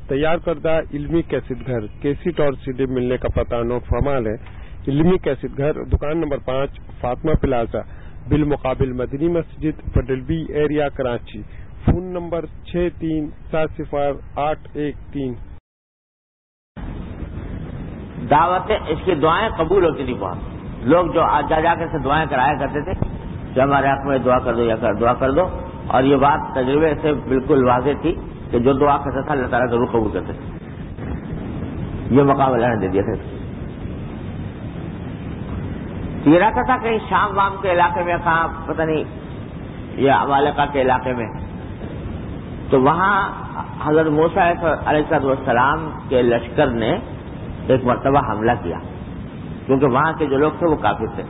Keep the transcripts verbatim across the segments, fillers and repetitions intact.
تیار کردہ علمی کیسٹ گھر کیسٹ اور سی ڈی ملنے کا پتہ نوٹ فرما لیں۔ علمی کیسٹ گھر، دکان نمبر پانچ، فاطمہ پلازا، بالمقابل Madni Masjid, Patel B area, Karachi. Phone number چھ تین سات صفر آٹھ ایک تین۔ دعوتیں، اس کی دعائیں قبول ہوتی تھی بہت۔ لوگ جو آج جا جا کر سے دعائیں کرایا کرتے تھے کہ ہمارے حق میں دعا کر دو یا دعا کر دو، اور یہ بات تجربے سے بالکل واضح تھی کہ جو دعا کرتا تھا اللہ تعالیٰ ضرور قبول کرتے تھے۔ یہ مقام اللہ نے دے دیا تھا۔ یہ رہتا تھا کہیں شام وام کے علاقے میں، کہاں پتہ نہیں، یا عمالقہ کے علاقے میں، تو وہاں حضرت موسیٰ علیہ السلام کے لشکر نے ایک مرتبہ حملہ کیا، کیونکہ وہاں کے جو لوگ تھے وہ کافر تھے۔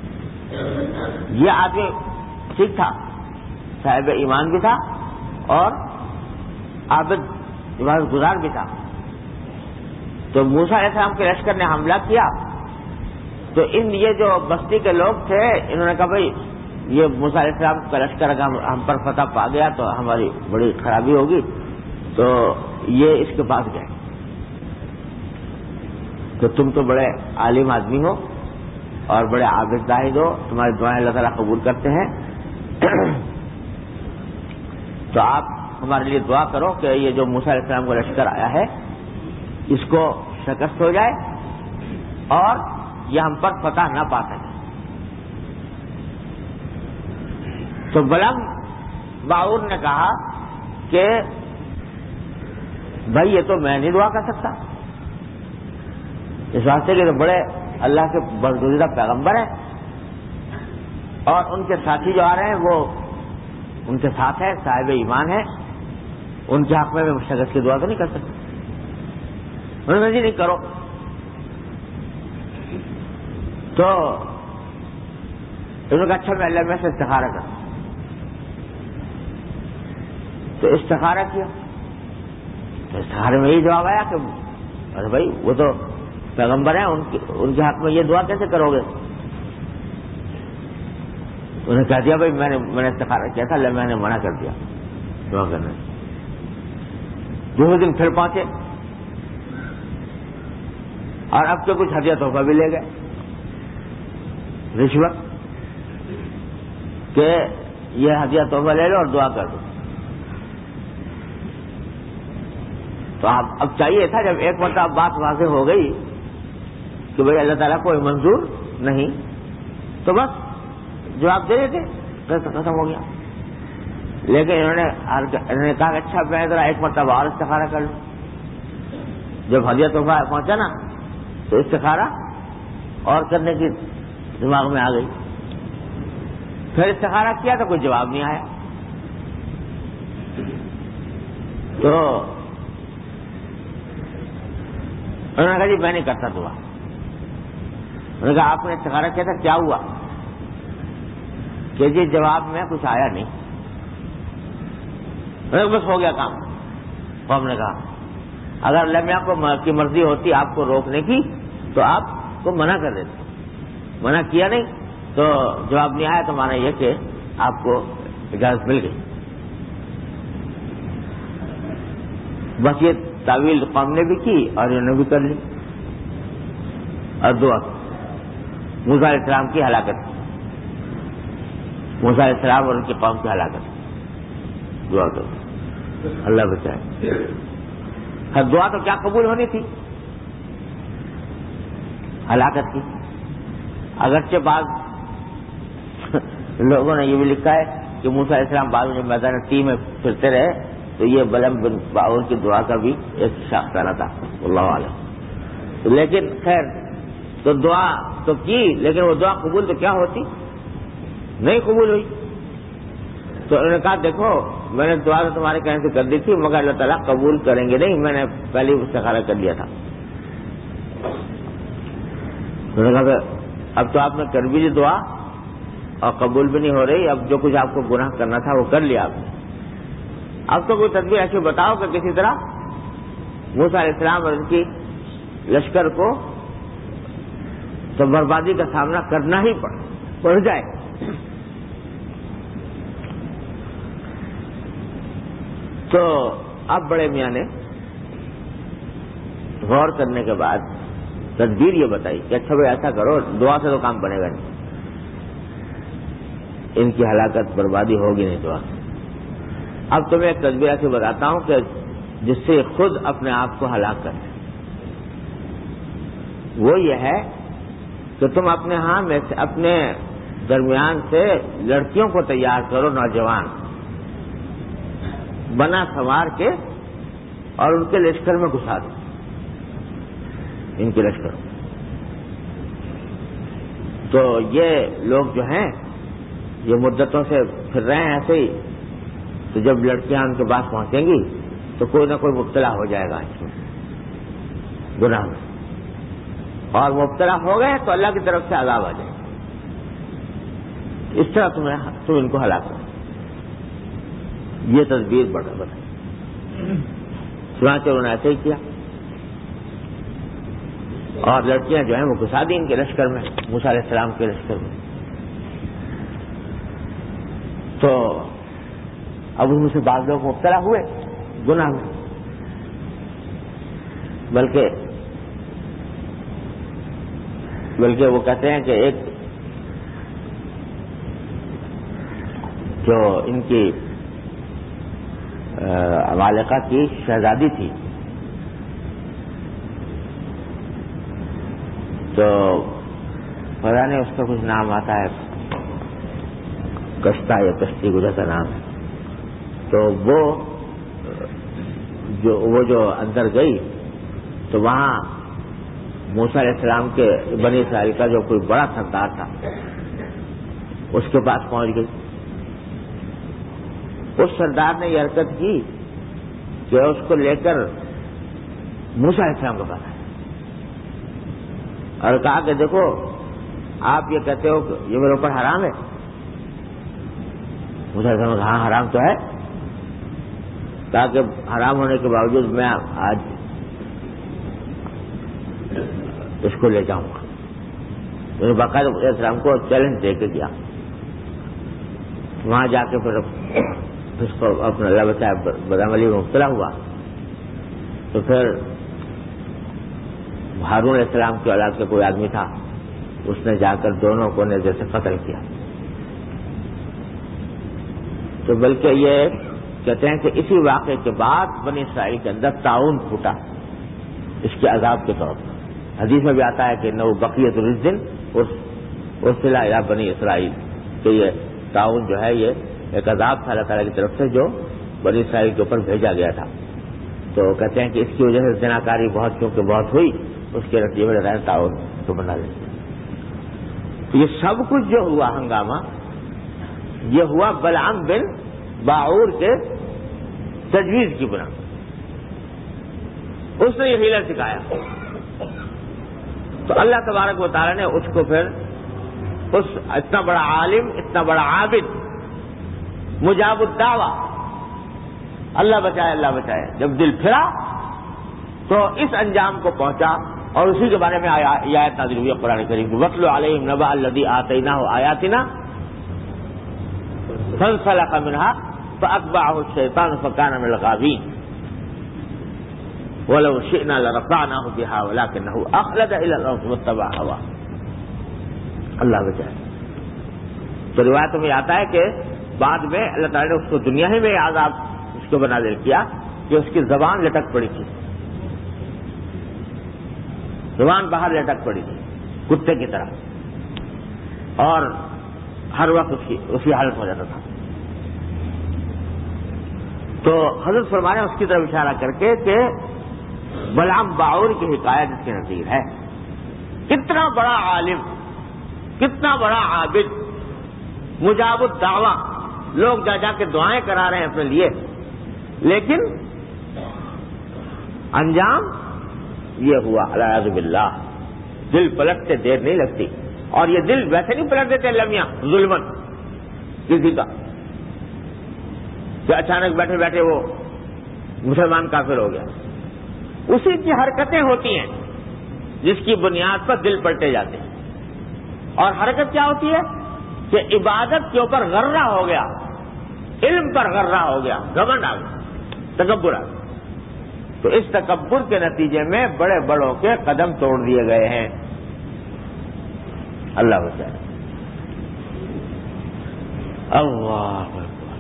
یہ آدمی ٹھیک تھا، صاحب ایمان بھی تھا اور عابد عبادت گزار بھی تھا۔ تو موسیٰ علیہ السلام کے لشکر نے حملہ کیا، تو ان یہ جو بستی کے لوگ تھے انہوں نے کہا بھائی یہ موسیٰ علیہ السلام کا لشکر اگر ہم پر فتح پا گیا تو ہماری بڑی خرابی ہوگی، تو یہ اس کے پاس گئے کہ تم تو بڑے عالم آدمی ہو اور بڑے عابد زاہد ہو، تمہاری دعائیں اللہ تعالیٰ قبول کرتے ہیں، تو آپ ہمارے لیے دعا کرو کہ یہ جو موسیٰ علیہ السلام کا لشکر آیا ہے اس کو شکست ہو جائے اور یہ ہم پر فتح نہ پا سکے۔ تو بلم باور نے کہا کہ بھائی یہ تو میں نہیں دعا کر سکتا، اس واسطے کے تو بڑے اللہ کے برگزیدہ پیغمبر ہیں اور ان کے ساتھی جو آ رہے ہیں وہ ان کے ساتھ ہے، صاحب ایمان ہے، ان کے حق میں میں شکست کی دعا تو نہیں کر سکتا۔ انہوں نے جی نہیں کرو۔ تو انہوں نے کہا اچھا میں اللہ میں سے استخارہ کروں۔ تو استخارہ کیا، تو استخارے میں یہ جواب آیا کہ ارے بھائی وہ تو پیغمبر ہیں، ان ان کے حق میں یہ دعا کیسے کرو گے؟ انہوں نے کہہ دیا بھائی میں نے میں نے استخارہ کیا تھا، اللہ میں نے منع کر دیا دعا کرنے۔ دوسرے دن پھر پہنچے اور اب تو کچھ ہدیہ تحفہ بھی لے گئے، رشوت، کہ یہ ہدیہ تحفہ لے لو اور دعا کر دو۔ تو اب اب چاہیے تھا جب ایک مرتبہ بات واضح ہو گئی کہ بھائی اللہ تعالیٰ کو منظور نہیں، تو بس جواب دے دیتے، ختم ہو گیا۔ لیکن انہوں نے انہوں نے کہا کہ اچھا میں ذرا ایک مرتبہ اور استخارہ کر لوں۔ جب ہدیہ تحفہ پہنچا نا تو استخارہ اور کرنے کی دماغ میں آ گئی۔ پھر استخارہ کیا تو کوئی جواب نہیں آیا، تو انہوں نے کہا جی میں نہیں کرتا دعا۔ انہوں نے کہا آپ نے استخارہ کیا تھا، کیا ہوا؟ کہ جی جواب میں کچھ آیا نہیں۔ بس ہو گیا کام۔ قوم نے کہا اگر اللہ میاں کو کی مرضی ہوتی آپ کو روکنے کی تو آپ کو منع کر دیتے، منع کیا نہیں تو جواب نہیں آیا، تو مانا یہ کہ آپ کو اجازت مل گئی۔ بس یہ تعویل قوم نے بھی کی اور انہوں نے بھی کر لی، اور دعا موسیٰ علیہ السلام کی ہلاکت، موسیٰ علیہ السلام اور ان کی قوم کی ہلاکت۔ دعا کرو اللہ بچائے۔ ہر دعا تو کیا قبول ہونی تھی، ہلاکت کی۔ اگرچہ بعض لوگوں نے یہ بھی لکھا ہے کہ موسیٰ علیہ السلام بعد میں میدان ٹی میں پھرتے رہے تو یہ بلم بن باور کی دعا کا بھی ایک شاخسانہ تھا، اللہ عالم۔ لیکن خیر تو دعا تو کی، لیکن وہ دعا قبول تو کیا ہوتی، نہیں قبول ہوئی۔ تو انہوں نے کہا دیکھو میں نے دعا تو تمہارے کہنے سے کر دی تھی مگر اللہ تعالیٰ قبول کریں گے نہیں، میں نے پہلے ہی استخارہ کر لیا تھا۔ انہوں نے کہا اب تو آپ نے کر بھی لی دعا اور قبول بھی نہیں ہو رہی، اب جو کچھ آپ کو گناہ کرنا تھا وہ کر لیا آپ نے، اب تو کوئی تدبیر ایسی بتاؤ کہ کسی طرح موسیٰ علیہ السلام اور ان کی لشکر کو تو بربادی کا سامنا کرنا ہی پڑ پڑ جائے۔ تو اب بڑے میاں نے غور کرنے کے بعد تدبیر یہ بتائی کہ اچھا بھائی ایسا کرو، دعا سے تو کام بنے گا نہیں، ان کی ہلاکت بربادی ہوگی نہیں دعا سے۔ اب تمہیں ایک تدبیر ایسی بتاتا ہوں کہ جس سے خود اپنے آپ کو ہلاک کرے، وہ یہ ہے کہ تم اپنے ہاں میں سے اپنے درمیان سے لڑکیوں کو تیار کرو، نوجوان بنا سنوار کے، اور ان کے لشکر میں گھسا دو، ان کے لشکر۔ تو یہ لوگ جو ہیں یہ مدتوں سے پھر رہے ہیں ایسے ہی، تو جب لڑکیاں ان کے پاس پہنچیں گی تو کوئی نہ کوئی مبتلا ہو جائے گا اس میں، گناہ میں، اور مبتلا ہو گئے تو اللہ کی طرف سے عذاب آ جائے گا۔ اس طرح تمہیں تم ان کو ہلاک کرو، یہ تدبیر بڑا بتائی۔ چنانچہ انہوں نے ایسے ہی کیا، اور لڑکیاں جو ہیں وہ گھسا دی ان کے لشکر میں، موسیٰ علیہ السلام کے لشکر میں۔ تو اب ان میں سے بعض لوگ مبتلا ہوئے گناہ میں، بلکہ بلکہ وہ کہتے ہیں کہ ایک جو ان کی عمالقہ کی شہزادی تھی، تو پتہ نہیں اس کا کچھ نام آتا ہے، کشتا یا کشتی گزر کا نام ہے، تو وہ جو وہ جو اندر گئی تو وہاں موسیٰ علیہ السلام کے بنی اسرائیل کا جو کوئی بڑا سردار تھا اس کے پاس پہنچ گئی۔ اس سردار نے یہ حرکت کی کہ اس کو لے کر موسیٰ علیہ السلام کے پاس آیا اور کہا کہ دیکھو آپ یہ کہتے ہو کہ یہ میرے اوپر حرام ہے۔ موسیٰ علیہ السلام نے کہا ہاں حرام تو ہے، کہا کہ حرام ہونے کے باوجود میں آج اس کو لے جاؤں گا۔ میں باقاعدہ علیہ السلام کو چیلنج دے کے گیا، وہاں جا کے پھر اس کو اپنا اللہ بچایا بدعملی علی میں مبتلا ہوا، تو پھر ہارون علیہ السلام کی اولاد کا کوئی آدمی تھا، اس نے جا کر دونوں کو نیزے سے قتل کیا۔ تو بلکہ یہ کہتے ہیں کہ اسی واقعے کے بعد بنی اسرائیل کے اندر تعاون پھوٹا اس کے عذاب کے طور پر۔ حدیث میں بھی آتا ہے کہ نو بقیت الرزن ارسل الی بنی اسرائیل، کہ یہ تعاون جو ہے یہ ایک عذاب تھا اللہ تعالیٰ کی طرف سے جو بنی اسرائیل کے اوپر بھیجا گیا تھا۔ تو کہتے ہیں کہ اس کی وجہ سے زناکاری بہت کیونکہ بہت ہوئی، اس کے نتیجے میں رہتا تعاون کو بنا لیا۔ یہ سب کچھ جو ہوا ہنگامہ یہ ہوا بلعام بن باعور کے تجویز کی بنا، اس نے یہ حیلہ سکھایا، تو اللہ تبارک و تعالیٰ نے اس کو پھر اس اتنا بڑا عالم، اتنا بڑا عابد، مجاب الدعویٰ، اللہ بچائے اللہ بچائے، جب دل پھرا تو اس انجام کو پہنچا، اور اسی کے بارے میں آیات نازل ہوئی قرآن کریم کی، وَاتْلُ عَلَيْهِمْ نَبَأَ الَّذِي آتَيْنَاهُ آيَاتِنَا فَانسَلَخَ مِنْهَا فَأَتْبَعَهُ الشَّيْطَانُ فَكَانَ مِنَ الْغَاوِينَ وَلَوْ شِئْنَا لَرَفَعْنَاهُ بِهَا وَلَكِنَّهُ أَخْلَدَ إِلَى الْأَرْضِ وَاتَّبَعَ هَوَاهُ۔ اللہ بچائے۔ تو روایتوں میں آتا ہے کہ بعد میں اللہ تعالیٰ نے اس کو دنیا ہی میں عذاب اس کو بنا دے کیا کہ اس کی زبان لٹک پڑی تھی، زبان باہر لٹک پڑی تھی کتے کی طرح، اور ہر وقت اس کی اسی حالت ہو جاتا تھا۔ تو حضرت فرمایا اس کی طرف اشارہ کر کے کہ بلعام باعور کی حکایت اس کے نظیر ہے، کتنا بڑا عالم، کتنا بڑا عابد، مجاب الدعویٰ، لوگ جا جا کے دعائیں کرا رہے ہیں اپنے لیے، لیکن انجام یہ ہوا الیاذ باللہ، دل پلٹتے دیر نہیں لگتی، اور یہ دل ویسے نہیں پلٹ دیتے لمحہ ظلمن کسی کا کہ اچانک بیٹھے بیٹھے وہ مسلمان کافر ہو گیا، اسی کی حرکتیں ہوتی ہیں جس کی بنیاد پر دل پلٹے جاتے ہیں، اور حرکت کیا ہوتی ہے کہ عبادت کے اوپر غرہ ہو گیا، علم پر غرہ ہو گیا، گھمنڈ آ گیا، تکبر آ گیا، تو اس تکبر کے نتیجے میں بڑے بڑوں کے قدم توڑ دیے گئے ہیں. اللہ بچائے. اللہ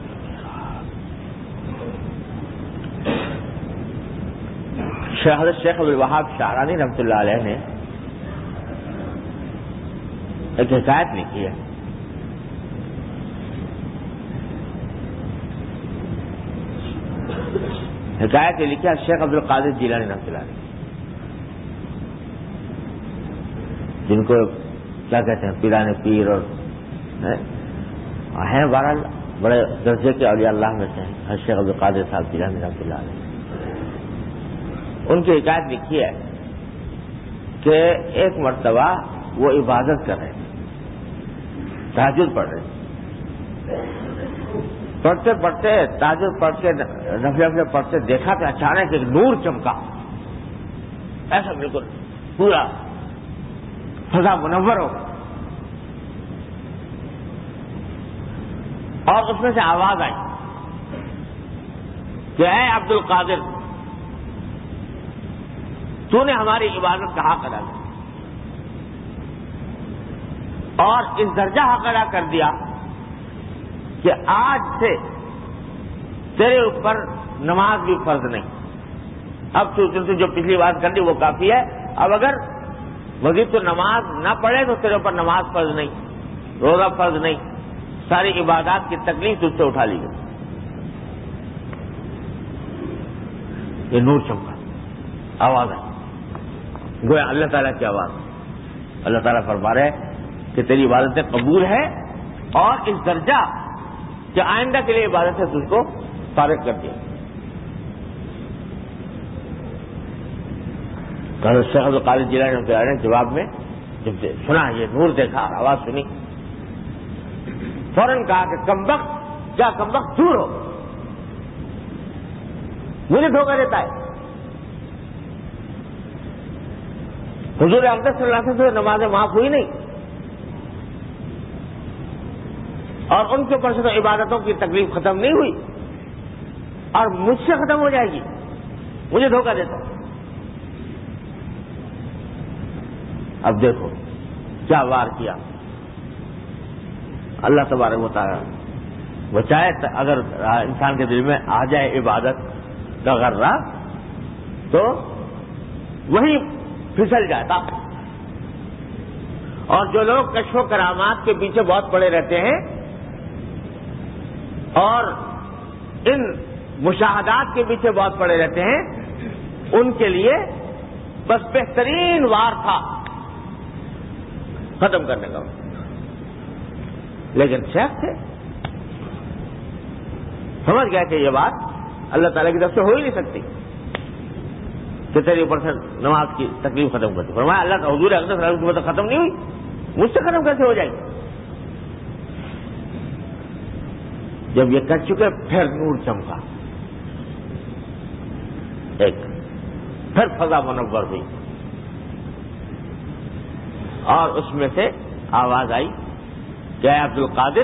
حضرت شیخ عبدالوہاب شعرانی رحمۃ اللہ علیہ نے ایک حکایت لکھی ہے. حکایت یہ لکھی ہے شیخ عبد القادر جیلانی رحمۃ اللہ علیہ، جن کو کیا کہتے ہیں پیران پیر اور ہیں بہرحال بڑے درجے کے اولیاء اللہ میں سے ہیں شیخ عبد القادر صاحب جیلانی رحمۃ اللہ علیہ. ان کی حکایت لکھی ہے کہ ایک مرتبہ وہ عبادت کر رہے تھے، تہجد پڑھ رہے تھے. پڑھتے پڑھتے تہجد پڑھ کے نفل نفل پڑھتے دیکھا کہ اچانک ایک نور چمکا، ایسا بالکل پورا فضا منور ہو گیا، اور اس میں سے آواز آئی کہ اے عبد القادر، تو نے ہماری عبادت کا حق ادا کیا اور اس درجہ حق ادا کر دیا کہ آج سے تیرے اوپر نماز بھی فرض نہیں. اب تو جو پچھلی بات کر لی وہ کافی ہے. اب اگر مزید تو نماز نہ پڑھے تو تیرے اوپر نماز فرض نہیں، روزہ فرض نہیں، ساری عبادات کی تکلیف تجھ سے اٹھا لی گئی. یہ نور چمکا، آواز آئی، گویا اللہ تعالیٰ کی آواز. اللہ تعالیٰ فرما رہے کہ تیری عبادتیں قبول ہے اور اس درجہ کہ آئندہ کے لیے عبادت سے تجھ کو فارغ کر دیا. شیخ عبد القادر جیلانی رحمۃ اللہ علیہ نے جواب میں جب سنا یہ نور دیکھا اور آواز سنی، فوراً کہا کہ کمبخت، کیا کمبخت دور ہو، مجھے دھوکہ دیتا ہے. حضور اقدس صلی اللہ علیہ وسلم سے نمازیں معاف ہوئی نہیں اور ان کے اوپر سے تو عبادتوں کی تکلیف ختم نہیں ہوئی اور مجھ سے ختم ہو جائے گی، مجھے دھوکہ دیتا ہے. اب دیکھو کیا وار کیا. اللہ تبارک و تعالیٰ بچائے اگر انسان کے دل میں آ جائے عبادت کا غرہ تو وہی پھسل جاتا. اور جو لوگ کشف و کرامات کے پیچھے بہت پڑے رہتے ہیں اور ان مشاہدات کے پیچھے بہت پڑے رہتے ہیں، ان کے لیے بس بہترین وار تھا ختم کرنے کا. لیکن شیخ تھے، سمجھ گیا کہ یہ بات اللہ تعالیٰ کی طرف سے ہو ہی نہیں سکتی کہ تیرے اوپر سے نماز کی تکلیف ختم کرتی. فرمایا اللہ کا حضور اقدس صلی اللہ علیہ وسلم کی ختم نہیں ہوئی، مجھ سے ختم کیسے ہو جائے گی. جب یہ کر چکے پھر نور چمکا، ایک پھر فضا منور ہوئی اور اس میں سے آواز آئی کہ اے عبد القادر،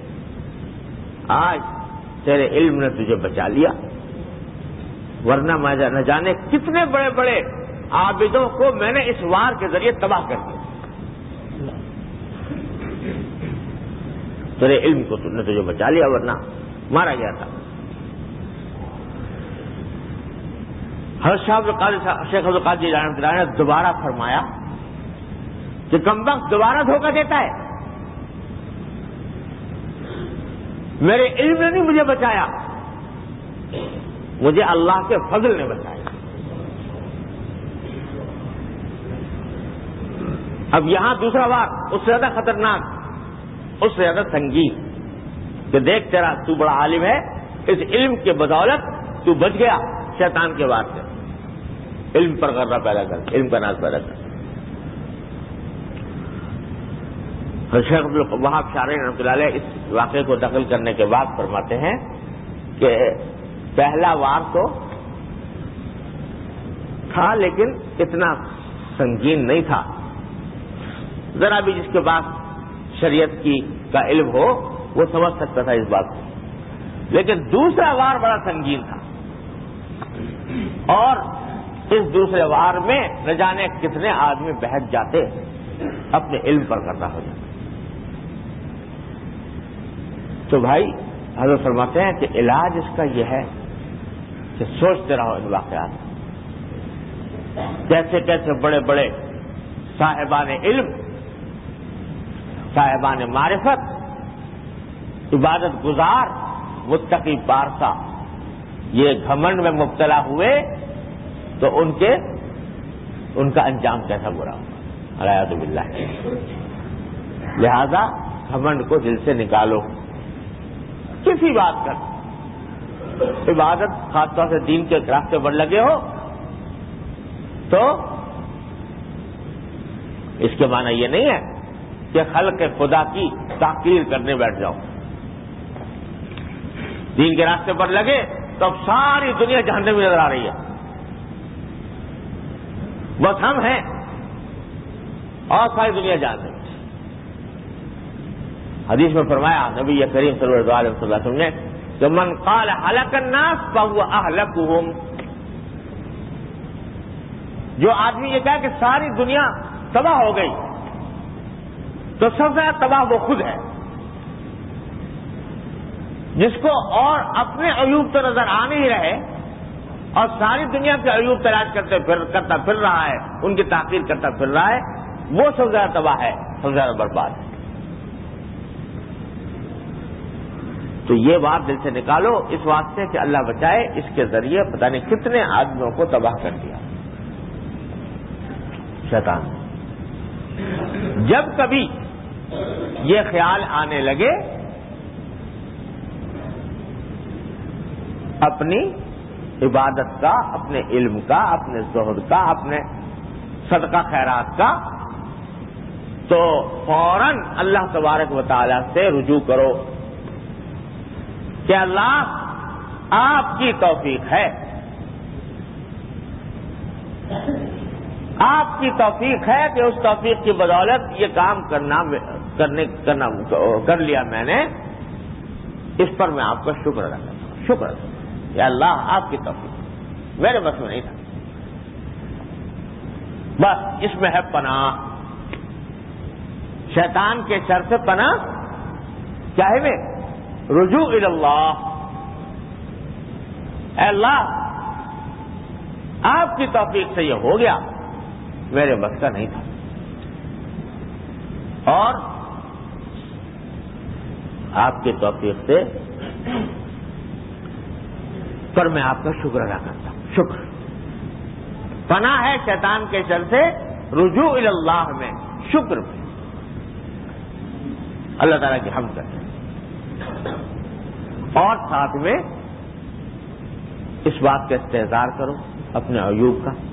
آج تیرے علم نے تجھے بچا لیا، ورنہ میں نہ جانے کتنے بڑے بڑے عابدوں کو میں نے اس وار کے ذریعے تباہ کر دیا. تیرے علم کو نے تجھے بچا لیا ورنہ مارا گیا تھا. حضرت شیخ عبد القادر جیلانی رحمۃ اللہ نے دوبارہ فرمایا کہ کمبخت دوبارہ دھوکہ دیتا ہے، میرے علم نے نہیں مجھے بچایا، مجھے اللہ کے فضل نے بچایا. اب یہاں دوسرا وار اس سے زیادہ خطرناک، اس سے زیادہ سنگین کہ دیکھ تیرا تو بڑا عالم ہے، اس علم کے بدولت تو بچ گیا شیطان کے وار سے. علم پر غرہ پیدا کر، علم کا ناز پیدا کر. شیخ عبدالوہاب شعرانی رحمۃ اللہ علیہ اس واقعے کو نقل کرنے کے بعد فرماتے ہیں کہ پہلا وار تو تھا لیکن اتنا سنگین نہیں تھا. ذرا بھی جس کے پاس شریعت کی کا علم ہو وہ سمجھ سکتا تھا اس بات کو. لیکن دوسرا وار بڑا سنگین تھا اور اس دوسرے وار میں نہ جانے کتنے آدمی بہت جاتے اپنے علم پر کرنا ہو جاتا. تو بھائی حضرت فرماتے ہیں کہ علاج اس کا یہ ہے کہ سوچتے رہو ان واقعات. کیسے کیسے بڑے بڑے صاحبان علم، صاحبان معرفت، عبادت گزار، متقی پارسا یہ گھمنڈ میں مبتلا ہوئے تو ان کے ان کا انجام کیسا برا ہوا، اعوذ باللہ. لہذا گھمنڈ کو دل سے نکالو. کسی بات کا عبادت، خاص طور سے دین کے راستے پر لگے ہو تو اس کے معنی یہ نہیں ہے کہ خلق خدا کی تحقیر کرنے بیٹھ جاؤ. دین کے راستے پر لگے تو اب ساری دنیا جہنم میں نظر آ رہی ہے، بس ہم ہیں اور ساری دنیا جہنم. حدیث میں فرمایا نبی کریم صلی اللہ علیہ وسلم نے کہ من قال هلك الناس فهو اهلكهم. جو آدمی یہ کہا کہ ساری دنیا تباہ ہو گئی تو سب سے زیادہ تباہ وہ خود ہے. جس کو اور اپنے عیوب تو نظر آ نہیں رہے اور ساری دنیا کے عیوب تلاش کرتے پھر کرتا پھر رہا ہے، ان کی تحقیر کرتا پھر رہا ہے، وہ سب سے زیادہ تباہ ہے، سب سے زیادہ برباد ہے. تو یہ بات دل سے نکالو اس واسطے کہ اللہ بچائے اس کے ذریعے پتہ نہیں کتنے آدمیوں کو تباہ کر دیا شیطان. جب کبھی یہ خیال آنے لگے اپنی عبادت کا، اپنے علم کا، اپنے زہد کا، اپنے صدقہ خیرات کا، تو فوراً اللہ تبارک و تعالی سے رجوع کرو کہ اللہ آپ کی توفیق ہے، آپ کی توفیق ہے کہ اس توفیق کی بدولت یہ کام کرنا کرنے کرنا کر لیا میں نے، اس پر میں آپ کا شکر ادا کرتا ہوں. شکر ادا یا اللہ آپ کی توفیق میرے بس میں نہیں تھا. بس اس میں ہے پناہ، شیطان کے شر سے پناہ. چاہے میں رجوع الی اللہ، اے اللہ آپ کی توفیق سے یہ ہو گیا، میرے بس کا نہیں تھا. اور آپ کی توفیق سے پر میں آپ کا شکر ادا کرتا ہوں. شکر پناہ ہے شیطان کے شر سے، رجوع الی اللہ میں، شکر میں اللہ تعالیٰ کی حمد کرتے ہیں. اور ساتھ میں اس بات کا استحضار کرو اپنے عیوب کا.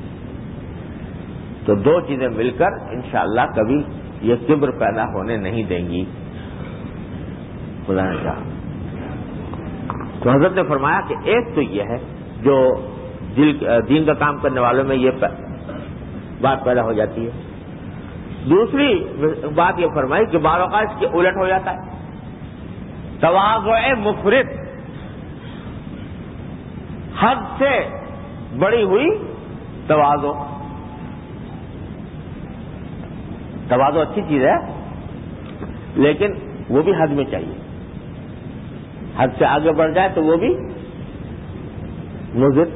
تو دو چیزیں مل کر انشاءاللہ کبھی یہ کبر پیدا ہونے نہیں دیں گی خدا نے چاہا. تو حضرت نے فرمایا کہ ایک تو یہ ہے جو دل دین کا کام کرنے والوں میں یہ بات پیدا ہو جاتی ہے. دوسری بات یہ فرمائی کہ بعض اوقات اس کے الٹ ہو جاتا ہے، تواضع مفرط، حد سے بڑی ہوئی تواضع. تواضع اچھی چیز ہے لیکن وہ بھی حد میں چاہیے. حد سے آگے بڑھ جائے تو وہ بھی مضر.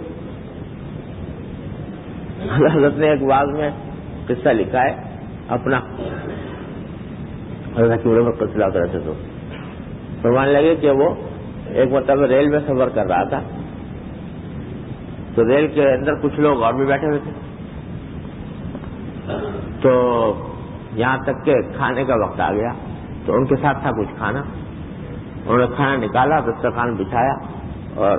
حضرت نے ایک واز میں قصہ لکھا ہے اپنا، حضرت کی عمر قصہ لاتے رہتے تو فرمانے لگے کہ وہ ایک مرتبہ ریل میں سفر کر رہا تھا تو ریل کے اندر کچھ لوگ اور بھی بیٹھے ہوئے تھے. تو یہاں تک کہ کھانے کا وقت آ گیا تو ان کے ساتھ تھا کچھ کھانا. انہوں نے کھانا نکالا، دسترخوان بچھایا اور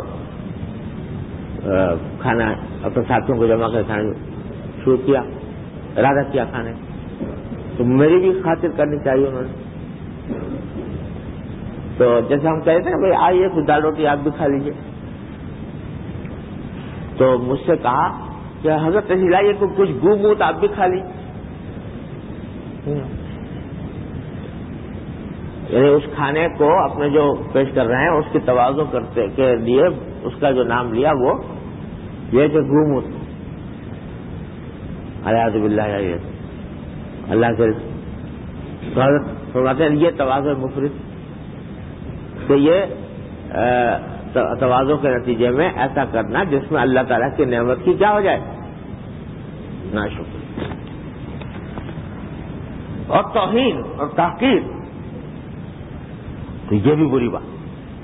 کھانا اپنے ساتھیوں کو جمع کر کھانا شروع کیا، ارادہ کیا کھانے. تو میری بھی خاطر کرنی چاہیے انہوں نے. تو جیسے ہم کہتے ہیں بھائی آئیے کچھ دال روٹی آپ بھی کھا لیجیے. تو مجھ سے کہا کہ حضرت لائیے کچھ گو موت آپ بھی کھا لیجیے. یعنی اس کھانے کو اپنے جو پیش کر رہے ہیں اس کی تواضع کرتے کے لیے اس کا جو نام لیا وہ یہ کہ گھوم اعوذ باللہ یہ اللہ کے فرماتے ہیں یہ تواضع مفرد کہ یہ تواضع کے نتیجے میں ایسا کرنا جس میں اللہ تعالیٰ کی نعمت کی کیا ہو جائے ناشکری اور توہین اور تحقیر، تو یہ بھی بری بات،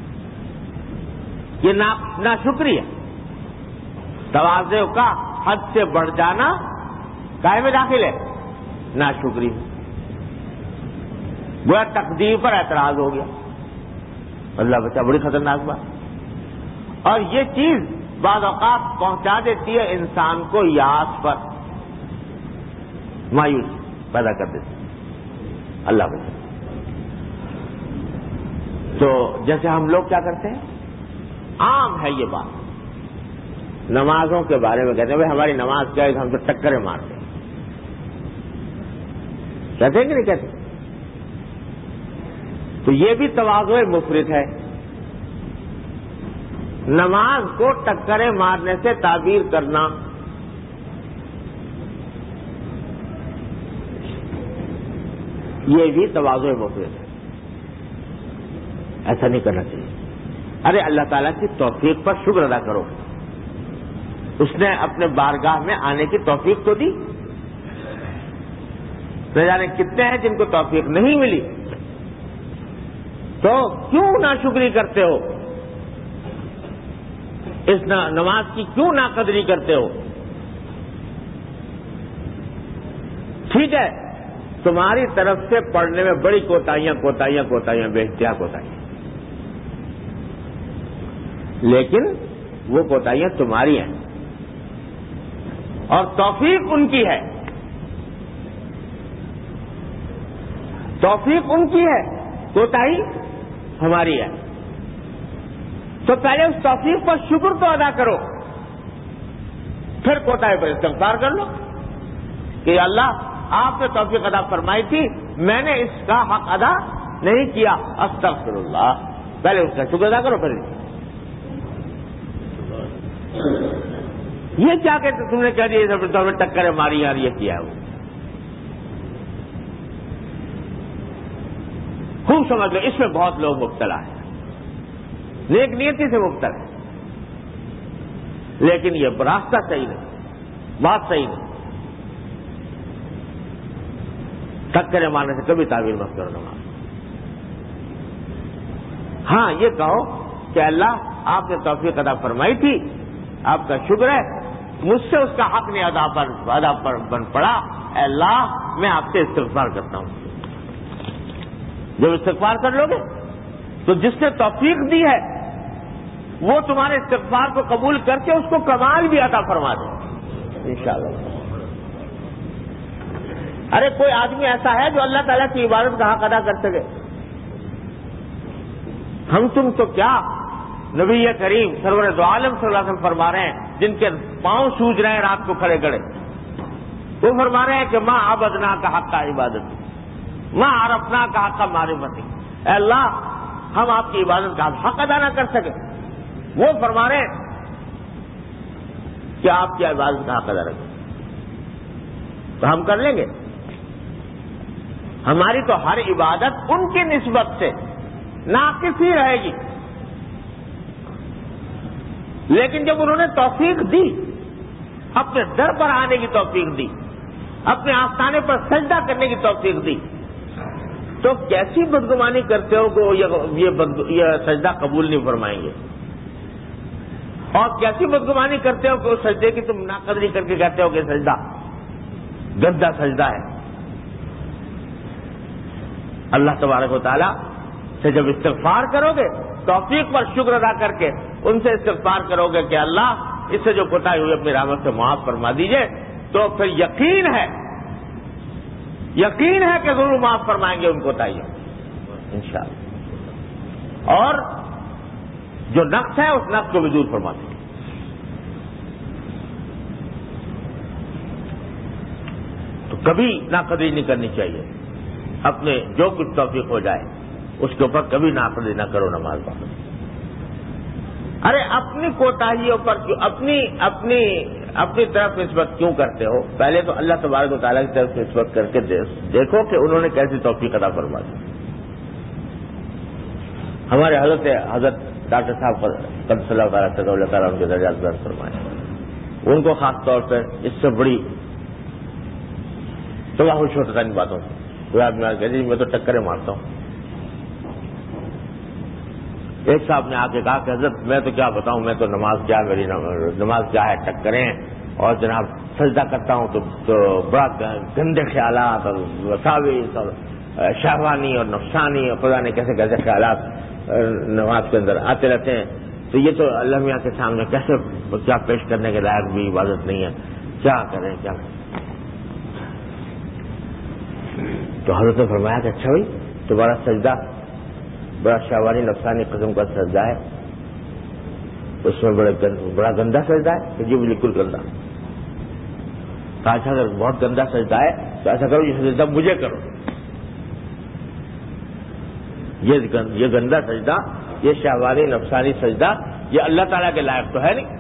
یہ ناشکری ہے۔ تواضع کا حد سے بڑھ جانا کائے میں داخل ہے ناشکری میں، گویا تقدیر پر اعتراض ہو گیا، اللہ بچا، بڑی خطرناک بات۔ اور یہ چیز بعض اوقات پہنچا دیتی ہے انسان کو یاس پر، مایوس پیدا کر دیتی ہے، اللہ بچا۔ تو جیسے ہم لوگ کیا کرتے ہیں، عام ہے یہ بات، نمازوں کے بارے میں کہتے ہیں بھائی ہماری نماز کیا ہے، ہم تو ٹکریں مارتے ہیں، کہتے ہیں کہ نہیں کہتے؟ تو یہ بھی تواضع مفرط ہے۔ نماز کو ٹکریں مارنے سے تعبیر کرنا یہ بھی تواضع مفرط ہے، ایسا نہیں کرنا چاہیے۔ ارے اللہ تعالیٰ کی توفیق پر شکر ادا کرو، اس نے اپنے بارگاہ میں آنے کی توفیق تو دی، نہ جانے کتنے ہیں جن کو توفیق نہیں ملی، تو کیوں ناشکری کرتے ہو، اس نماز کی کیوں ناقدری کرتے ہو؟ ٹھیک ہے تمہاری طرف سے پڑھنے میں بڑی کوتاہیاں کوتاہیاں کوتاہیاں بے اختیار کوتاہیاں، لیکن وہ کوتاہیاں تمہاری ہیں اور توفیق ان کی ہے، توفیق ان کی ہے، کوتاہی ہماری ہے۔ تو پہلے اس توفیق پر شکر تو ادا کرو، پھر کوتاہی پر استغفار کر لو کہ اللہ آپ نے توفیق ادا فرمائی تھی، میں نے اس کا حق ادا نہیں کیا، استغفر اللہ، پہلے اس کا شکر ادا کرو۔ پھر یہ کیا کہ تم نے کہہ دیا میں ٹکریں ماری یار، یہ کیا ہے وہ، خوب سمجھ لو اس میں بہت لوگ مبتلا ہیں، نیک نیتی سے مبتلا ہے، لیکن یہ راستہ صحیح نہیں، بات صحیح نہیں۔ ٹکریں مارنے سے کبھی تعبیر مت کرو نماز۔ ہاں یہ کہو کہ اللہ آپ نے توفیق ادا فرمائی تھی، آپ کا شکر ہے، مجھ سے اس کا حق نہیں ادا پر ادا پر بن پڑا، اے اللہ میں آپ سے استغفار کرتا ہوں۔ جب استغفار کر لو گے تو جس نے توفیق دی ہے وہ تمہارے استغفار کو قبول کر کے اس کو کمال بھی عطا فرما دے انشاءاللہ۔ ارے کوئی آدمی ایسا ہے جو اللہ تعالیٰ کی عبادت کا حق ادا کر سکے؟ ہم تم تو کیا، نبی کریم سرور دو عالم صلی اللہ علیہ وسلم فرما رہے ہیں، جن کے پاؤں سوج رہے ہیں رات کو کھڑے کھڑے، وہ فرما رہے ہیں کہ ماں عبدنا کا حق کا عبادت، ماں عرفنا کا حق کا معرفت، اے اللہ ہم آپ کی عبادت کا حق ادا نہ کر سکے، وہ فرما رہے ہیں کہ آپ کی عبادت کا حق ادا رکھیں، تو ہم کر لیں گے؟ ہماری تو ہر عبادت ان کی نسبت سے ناقص ہی رہے گی، لیکن جب انہوں نے توفیق دی، اپنے در پر آنے کی توفیق دی، اپنے آستانے پر سجدہ کرنے کی توفیق دی، تو کیسی بدگمانی کرتے ہو کہ یہ سجدہ قبول نہیں فرمائیں گے، اور کیسی بدگمانی کرتے ہو کہ اس سجدے کی تم ناقدری کر کے کہتے ہو کہ سجدہ گندا سجدہ ہے۔ اللہ تبارک و تعالیٰ سے جب استغفار کرو گے، توفیق پر شکر ادا کر کے ان سے استغفار کرو گے کہ اللہ اس سے جو کوتاہی ہوئی اپنی رحمت سے معاف فرما دیجئے، تو پھر یقین ہے یقین ہے کہ ضرور معاف فرمائیں گے ان کوتاہیوں انشاءاللہ، اور جو نقص ہے اس نقص کو بھی دور فرما دیں گے۔ تو کبھی ناقدری نہیں کرنی چاہیے، اپنے جو کچھ توفیق ہو جائے اس کے اوپر کبھی ناقدری نہ کرو نماز پڑھو۔ ارے اپنی کوتاہیوں پر کیوں اپنی اپنی اپنی طرف نسبت کیوں کرتے ہو؟ پہلے تو اللہ تبارک و تعالیٰ کی طرف نسبت کر کے دیکھو کہ انہوں نے کیسی توفیق عطا فرما دی. ہمارے حضرت حضرت ڈاکٹر صاحب قدس اللہ تعالیٰ سے اللہ تعالیٰ ان کے درجات بلند فرمائے، ان کو خاص طور پر اس سے بڑی تباہش ہوتا تھا ان باتوں سے. کوئی آدمی آ کے میں تو ٹکریں مارتا ہوں. ایک صاحب نے آ کے کہا کہ حضرت میں تو کیا بتاؤں، میں تو نماز کیا میری نماز کیا ہے ٹکریں، اور جناب سجدہ کرتا ہوں تو, تو بڑا گندے خیالات اور وساوس اور شہوانی اور نفسانی اور خدا نے کیسے کیسے خیالات نماز کے اندر آتے رہتے ہیں. تو یہ تو اللہ میاں کے سامنے کیسے کیا پیش کرنے کے لائق بھی عبادت نہیں ہے، کیا کریں کیا کریں. تو حضرت نے فرمایا کہ اچھا بھائی تمہارا سجدہ بڑا شہوانی نفسانی قسم کا سجدہ ہے، اس میں بڑے بڑا گندا سجدہ ہے کہ جی بالکل گندا. اچھا اگر بہت گندا سجدہ ہے تو ایسا کرو یہ سجدہ مجھے کرو. یہ گندا سجدہ، یہ شہوانی نفسانی سجدہ، یہ اللہ تعالیٰ کے لائق تو ہے نہیں.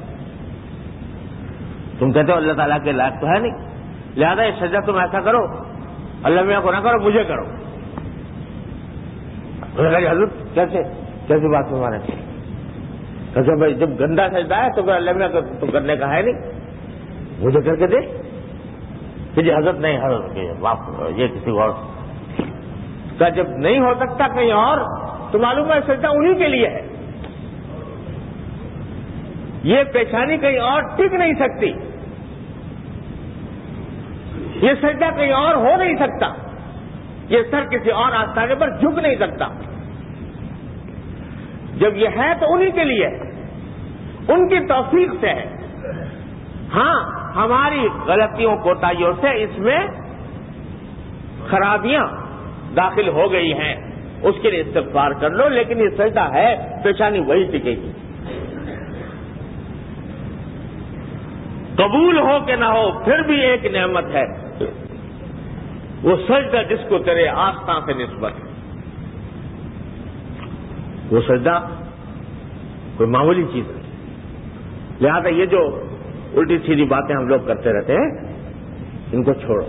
تم کہتے ہو اللہ تعالیٰ کے لائق تو ہے نہیں، لہذا یہ سجدہ تم ایسا کرو اللہ میاں کو نہ کرو مجھے کرو. حضرت کیسے کیسی بات ہمارے کیسے بھائی جب گندا سجدہ ہے تو پھر اللہ میاں تو کرنے کا ہے نہیں، مجھے کر کے دے. کہ جی حضرت نہیں، حضرت یہ کسی اور کا جب نہیں ہو سکتا کہیں اور تو معلوم ہے سجدہ انہی کے لیے ہے. یہ پیشانی کہیں اور ٹک نہیں سکتی، یہ سجدہ کہیں اور ہو نہیں سکتا، یہ سر کسی اور آستانے پر جھک نہیں سکتا. جب یہ ہے تو انہی کے لیے ہے، ان کی توفیق سے ہے. ہاں ہماری غلطیوں کوتاہیوں سے اس میں خرابیاں داخل ہو گئی ہیں، اس کے لیے استغفار کر لو، لیکن یہ سجدہ ہے پیشانی وہی ٹکے گی. قبول ہو کہ نہ ہو پھر بھی ایک نعمت ہے وہ سجدہ جس کو تیرے آستان سے نسبت ہے. وہ سجدہ کوئی معمولی چیز ہے. لہذا یہ جو الٹی سیدھی باتیں ہم لوگ کرتے رہتے ہیں ان کو چھوڑو،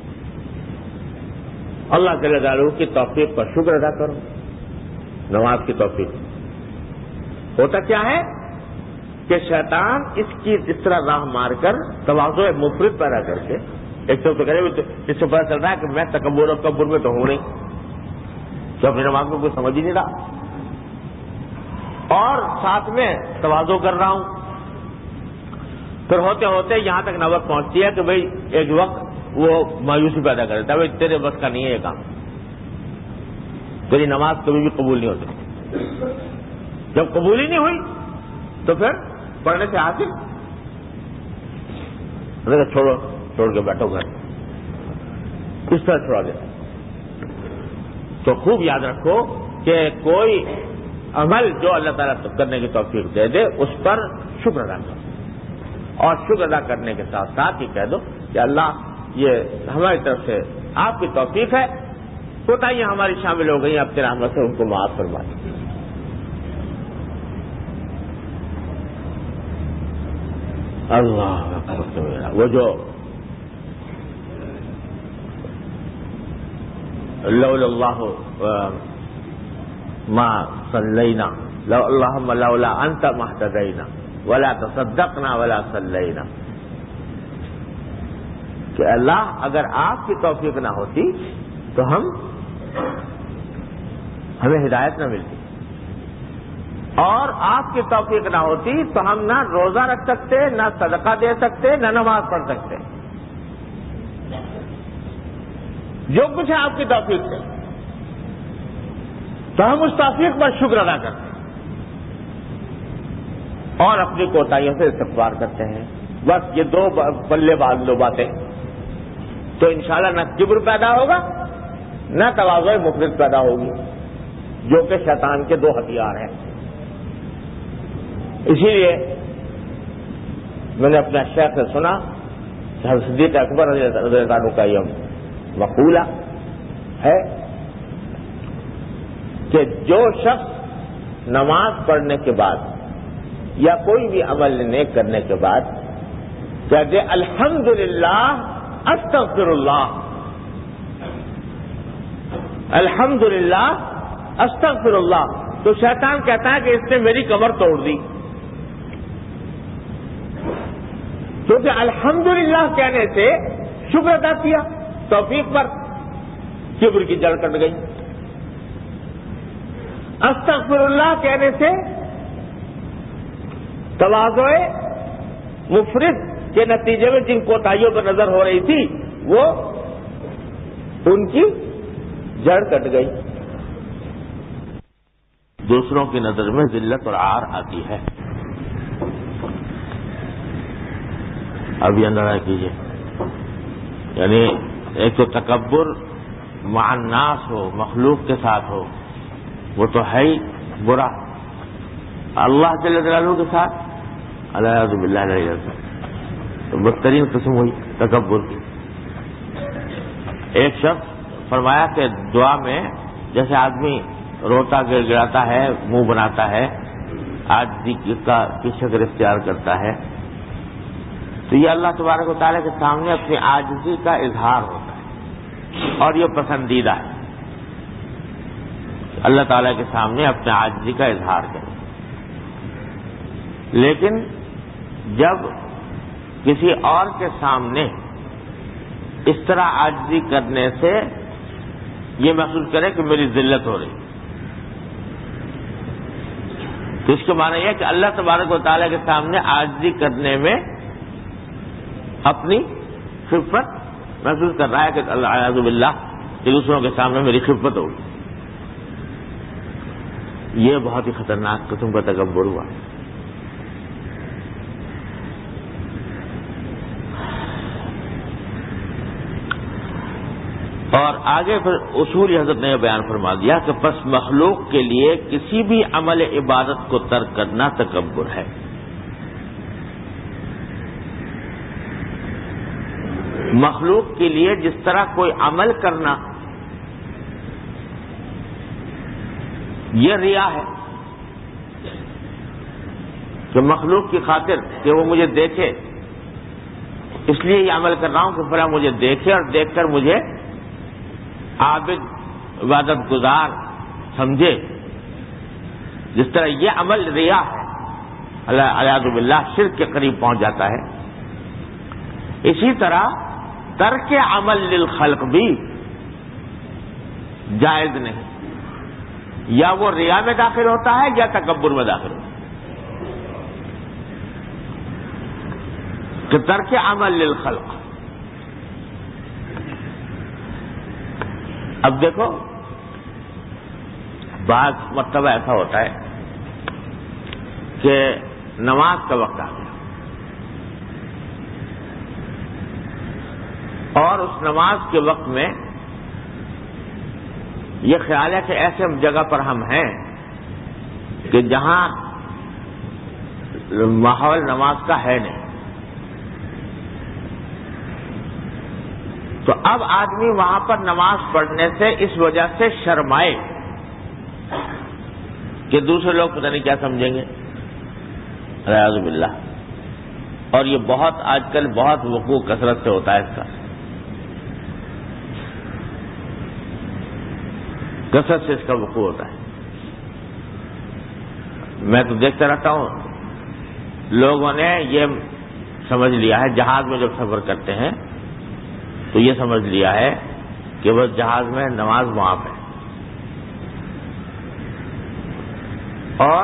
اللہ جل جلالہ کی توفیق پر شکر ادا کرو. نماز کی توفیق ہوتا کیا ہے کہ شیطان اس کی اس طرح راہ مار کر تواضع مفرد پیدا کر کے، ایک تو کرے اس سے پتا چل رہا ہے کہ میں تکبر و تکبر میں تو ہوں نہیں، تو اپنی نماز کو کوئی سمجھ ہی نہیں رہا، اور ساتھ میں تواضع کر رہا ہوں. پھر ہوتے ہوتے یہاں تک نوبت پہنچتی ہے کہ بھئی ایک وقت وہ مایوسی پیدا کر دیتا ہے، بھائی تیرے بس کا نہیں ہے یہ کام، تیری نماز کبھی بھی قبول نہیں ہوتی. جب قبول ہی نہیں ہوئی تو پھر پڑھنے سے حاصل چھوڑو، چھوڑ کے بیٹھو گھر، اس طرح چھوڑا گیا. تو خوب یاد رکھو کہ کوئی عمل جو اللہ تعالیٰ کرنے کی توفیق دے دے اس پر شکر ادا کرو، اور شکر ادا کرنے کے ساتھ ساتھ یہ کہہ دو کہ اللہ یہ ہماری طرف سے آپ کی توفیق ہے، کوتاہیاں ہماری شامل ہو گئی، آپ کی رحمت سے ان کو معاف فرما دیں. اللہ اکبر. وہ جو لولا اللہ ما صلینا، لو اللہم لولا انت ما اہتدینا ولا تصدقنا ولا صلینا، کہ اللہ اگر آپ کی توفیق نہ ہوتی تو ہم ہمیں ہدایت نہ ملتی، اور آپ کی توفیق نہ ہوتی تو ہم نہ روزہ رکھ سکتے، نہ صدقہ دے سکتے، نہ نماز پڑھ سکتے. جو کچھ ہے آپ کی توفیق سے، تو ہم اس توفیق پر شکر ادا کرتے ہیں اور اپنی کوتاہیوں سے استغفار کرتے ہیں. بس یہ دو پلے باندھ لو باتیں تو انشاءاللہ نہ کبر پیدا ہوگا نہ تواضع مفرد پیدا ہوگی، جو کہ شیطان کے دو ہتھیار ہیں. اسی لیے میں نے اپنے شیخ سے سنا کہ حضرت صدیق اکبر رضی اللہ عنہ کا یہ مقولہ ہے کہ جو شخص نماز پڑھنے کے بعد یا کوئی بھی عمل نیک کرنے کے بعد کہہ دے الحمدللہ استغفر اللہ، الحمدللہ استغفر اللہ، تو شیطان کہتا ہے کہ اس نے میری کمر توڑ دی، کیونکہ الحمدللہ کہنے سے شکر ادا کیا توفیق پر، کبر کی جڑ کٹ گئی۔ استغفر اللہ کہنے سے تواضع مفرد کے نتیجے میں جن کوتاہیوں پر نظر ہو رہی تھی وہ ان کی جڑ کٹ گئی۔ دوسروں کی نظر میں ذلت اور عار آتی ہے۔ اب یہ اندازہ کیجیے، یعنی ایک تو تکبر مع الناس ہو، مخلوق کے ساتھ ہو، وہ تو ہے ہی برا، اللہ جل جلالہ کے ساتھ الیاذ باللہ علیہ تو بدترین قسم ہوئی تکبر کی۔ ایک شخص فرمایا کہ دعا میں جیسے آدمی روتا گر گراتا ہے، منہ بناتا ہے، عاجزی کا کی شکل اختیار کرتا ہے، تو یہ اللہ تبارک و تعالیٰ کے سامنے اپنی عاجزی کا اظہار ہوتا ہے، اور یہ پسندیدہ ہے اللہ تعالیٰ کے سامنے اپنے عاجزی کا اظہار کرے۔ لیکن جب کسی اور کے سامنے اس طرح عاجزی کرنے سے یہ محسوس کرے کہ میری ذلت ہو رہی، تو اس کے معنی یہ ہے کہ اللہ تبارک و تعالیٰ کے سامنے عاجزی کرنے میں اپنی خفت محسوس کر رہا ہے کہ اللہ اعوذ باللہ کہ دوسروں کے سامنے میری خفت ہوگی۔ یہ بہت ہی خطرناک قسم کا تکبر ہوا۔ اور آگے پھر اصول حضرت نے یہ بیان فرما دیا کہ پس مخلوق کے لیے کسی بھی عمل عبادت کو ترک کرنا تکبر ہے۔ مخلوق کے لیے جس طرح کوئی عمل کرنا یہ ریا ہے کہ مخلوق کی خاطر کہ وہ مجھے دیکھے اس لیے یہ عمل کر رہا ہوں کہ فلاں مجھے دیکھے اور دیکھ کر مجھے عابد عبادت گزار سمجھے، جس طرح یہ عمل ریا ہے، الیاذ باللہ شرک کے قریب پہنچ جاتا ہے۔ اسی طرح ترک عمل للخلق بھی جائز نہیں، یا وہ ریا میں داخل ہوتا ہے یا تکبر میں داخل ہوتا ہے کہ ترک عمل للخلق۔ اب دیکھو بعض مرتبہ ایسا ہوتا ہے کہ نماز کا وقت آ گیا اور اس نماز کے وقت میں یہ خیال ہے کہ ایسے جگہ پر ہم ہیں کہ جہاں ماحول نماز کا ہے نہیں، تو اب آدمی وہاں پر نماز پڑھنے سے اس وجہ سے شرمائے کہ دوسرے لوگ پتہ نہیں کیا سمجھیں گے، اعوذ باللہ۔ اور یہ بہت آج کل بہت وقوع کثرت سے ہوتا ہے، اس کا کثرت سے اس کا وقوع ہوتا ہے۔ میں تو دیکھتا رہتا ہوں لوگوں نے یہ سمجھ لیا ہے، جہاز میں جب سفر کرتے ہیں تو یہ سمجھ لیا ہے کہ بس جہاز میں نماز معاف ہے، اور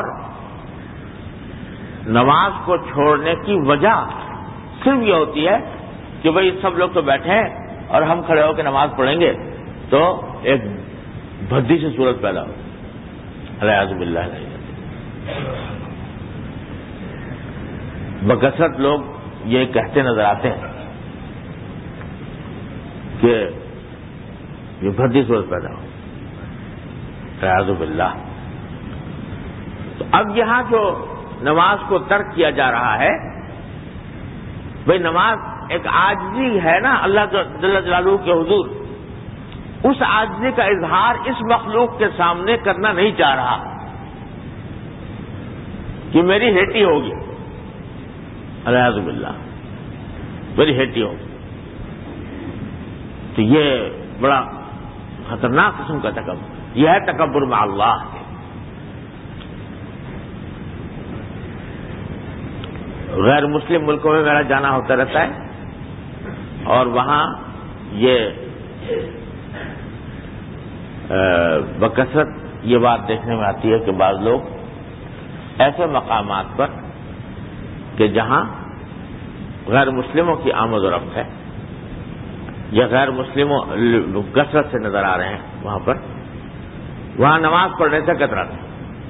نماز کو چھوڑنے کی وجہ صرف یہ ہوتی ہے کہ بھئی سب لوگ تو بیٹھے ہیں اور ہم کھڑے ہو کے نماز پڑھیں گے تو ایک بھدی سی صورت پیدا ہو، الیاذ باللہ۔ بکثرت لوگ یہ کہتے نظر آتے ہیں کہ یہ بھدی صورت پیدا ہو، الیاذ باللہ۔ تو اب یہاں جو نماز کو ترک کیا جا رہا ہے، بھئی نماز ایک عاجزی ہے نا اللہ جل جلالہ کے حضور، اس عاجزی کا اظہار اس مخلوق کے سامنے کرنا نہیں چاہ رہا، کہ میری ہیٹی ہوگی، الیاذ باللہ میری ہیٹی ہوگی، تو یہ بڑا خطرناک قسم کا تکبر، یہ ہے تکبر مع اللہ۔ غیر مسلم ملکوں میں میرا جانا ہوتا رہتا ہے، اور وہاں یہ بکثرت یہ بات دیکھنے میں آتی ہے کہ بعض لوگ ایسے مقامات پر کہ جہاں غیر مسلموں کی آمد و رفت ہے یا غیر مسلموں کثرت سے نظر آ رہے ہیں، وہاں پر وہاں نماز پڑھنے سے کتراتے ہیں۔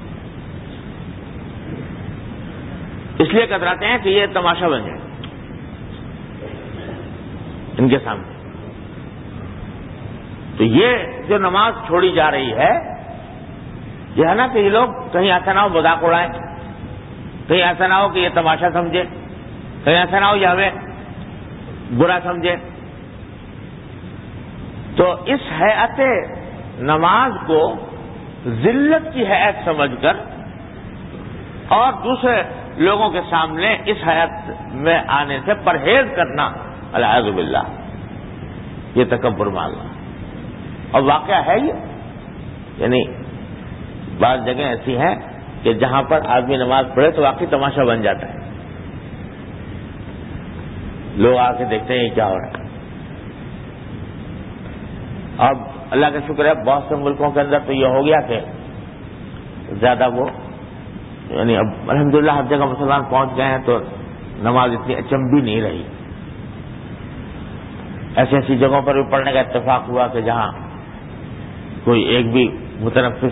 اس لیے کتراتے ہیں کہ یہ تماشا بن جائے ان کے سامنے۔ تو یہ جو نماز چھوڑی جا رہی ہے یہ ہے نا کہ یہ لوگ کہیں ایسا نہ ہو مذاق اڑائیں، کہیں ایسا نہ ہو کہ یہ تماشا سمجھے، کہیں ایسا نہ ہو یہ ہمیں برا سمجھے۔ تو اس ہیئت نماز کو ذلت کی ہیئت سمجھ کر اور دوسرے لوگوں کے سامنے اس حیات میں آنے سے پرہیز کرنا، الیاذ باللہ، یہ تکبر مع اللہ۔ اور واقعہ ہے یہ، یعنی بعض جگہیں ایسی ہیں کہ جہاں پر آدمی نماز پڑھے تو واقعی تماشا بن جاتا ہے، لوگ آ کے دیکھتے ہیں یہ کیا ہو رہا ہے۔ اب اللہ کا شکر ہے بہت سے ملکوں کے اندر تو یہ ہو گیا کہ زیادہ وہ یعنی اب الحمدللہ ہر جگہ مسلمان پہنچ گئے ہیں تو نماز اتنی اچنبھی نہیں رہی۔ ایسی ایسی جگہوں پر بھی پڑھنے کا اتفاق ہوا کہ جہاں کوئی ایک بھی متنفس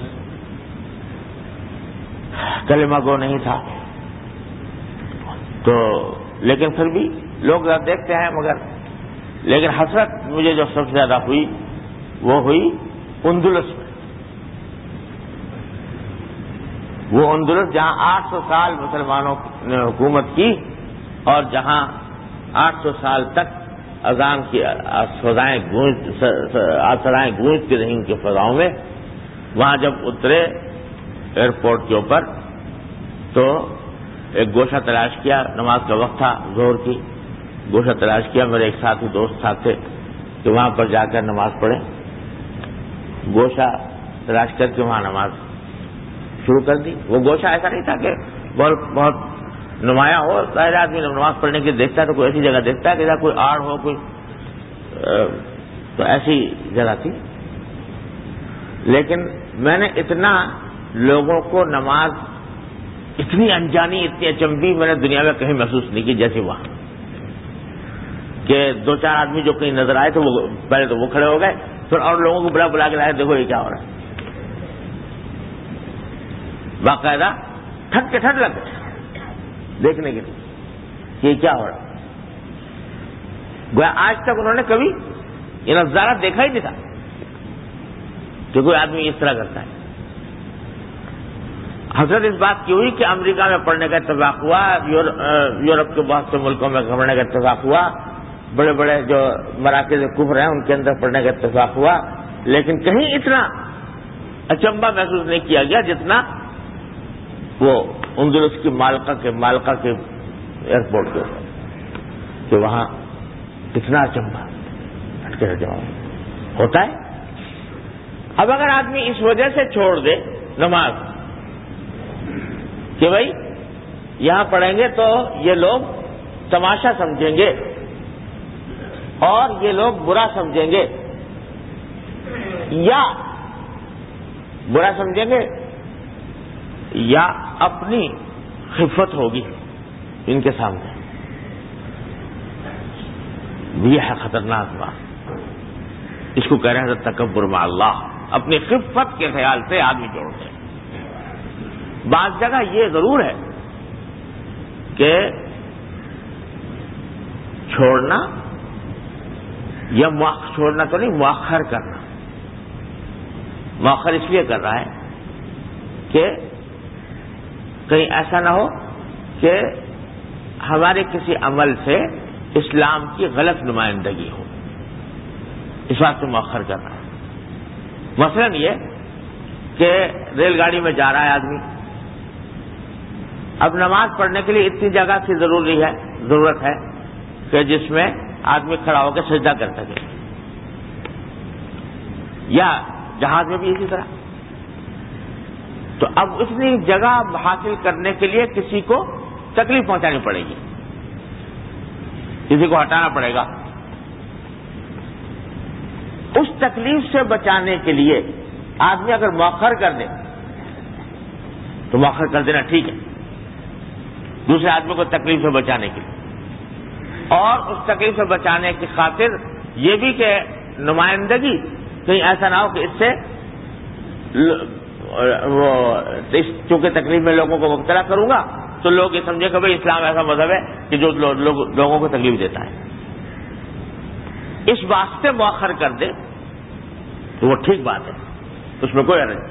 کلمہ گو نہیں تھا، تو لیکن پھر بھی لوگ دیکھتے ہیں، مگر لیکن حسرت مجھے جو سب سے زیادہ ہوئی وہ ہوئی اندلس میں۔ وہ اندلس جہاں آٹھ سو سال مسلمانوں نے حکومت کی اور جہاں آٹھ سو سال تک اذان کی فضائیں گونج سرائیں گونجتی رہیں ان کی فضاؤں میں، وہاں جب اترے ایئرپورٹ کے اوپر تو ایک گوشہ تلاش کیا، نماز کا وقت تھا ظہر کی، گوشہ تلاش کیا، میرے ایک ساتھی دوست ساتھ تھے کہ وہاں پر جا کر نماز پڑھیں۔ گوشہ تلاش کر کے وہاں نماز شروع کر دی۔ وہ گوشہ ایسا نہیں تھا کہ بہت بہت نمایاں ہو، ظاہر آدمی نماز پڑھنے کے دیکھتا ہے تو کوئی ایسی جگہ دیکھتا ہے کہ جہاں کوئی آڑ ہو، کوئی تو ایسی جگہ تھی۔ لیکن میں نے اتنا لوگوں کو نماز اتنی انجانی، اتنی اچنبھی میں نے دنیا میں کہیں محسوس نہیں کی جیسے وہاں، کہ دو چار آدمی جو کہیں نظر آئے تو وہ پہلے تو وہ کھڑے ہو گئے، پھر اور لوگوں کو بلا بلا کے لائے، دیکھو یہ کیا ہو رہا ہے، باقاعدہ ٹھٹ کے ٹھٹ لگ گئے دیکھنے کے لیے کہ یہ کیا ہو رہا ہے۔ گویا آج تک انہوں نے کبھی یہ نظارہ دیکھا ہی نہیں تھا کہ کوئی آدمی اس طرح کرتا ہے۔ حضرت اس بات کی ہوئی کہ امریکہ میں پڑھنے کا اتفاق ہوا، یورپ کے بہت سے ملکوں میں پڑھنے کا اتفاق ہوا، بڑے بڑے جو مراکز کفر ہیں ان کے اندر پڑھنے کا اتفاق ہوا، لیکن کہیں اتنا اچنبھا محسوس نہیں کیا گیا جتنا وہ اندلس کی مالکا کے مالکا کے ایئرپورٹ کے اوپر، کہ وہاں کتنا اچنبھا ہٹکے رہ جواب ہوتا ہے۔ اب اگر آدمی اس وجہ سے چھوڑ دے نماز کہ بھائی یہاں پڑھیں گے تو یہ لوگ تماشا سمجھیں گے اور یہ لوگ برا سمجھیں گے، یا برا سمجھیں گے یا اپنی خفت ہوگی ان کے سامنے، یہ ہے خطرناک بات۔ اس کو کہہ رہے ہیں تکبر مع اللہ، اپنی خفت کے خیال سے آدمی جوڑتے ہیں۔ بعض جگہ یہ ضرور ہے کہ چھوڑنا یا چھوڑنا تو نہیں، مؤخر کرنا۔ مؤخر اس لیے کر رہا ہے کہ کہیں ایسا نہ ہو کہ ہمارے کسی عمل سے اسلام کی غلط نمائندگی ہو، اس بات سے مؤخر کر رہا ہے۔ مثلاً یہ کہ ریل گاڑی میں جا رہا ہے آدمی اب نماز پڑھنے کے لیے اتنی جگہ کی ضروری ہے ضرورت ہے کہ جس میں آدمی کھڑا ہو کے سجدہ کر سکے، یا جہاز میں بھی اسی طرح. تو اب اتنی جگہ حاصل کرنے کے لیے کسی کو تکلیف پہنچانی پڑے گی، کسی کو ہٹانا پڑے گا. اس تکلیف سے بچانے کے لیے آدمی اگر مؤخر کر دے تو مؤخر کر دینا ٹھیک ہے، دوسرے آدمی کو تکلیف سے بچانے کے لیے. اور اس تکلیف سے بچانے کی خاطر یہ بھی کہ نمائندگی کہیں ایسا نہ ہو کہ اس سے وہ چونکہ تکلیف میں لوگوں کو مبتلا کروں گا تو لوگ یہ سمجھے کہ بھئی اسلام ایسا مذہب ہے کہ جو لوگ لوگوں کو تکلیف دیتا ہے. اس واسطے مؤخر کر دے تو وہ ٹھیک بات ہے، اس میں کوئی حرج نہیں.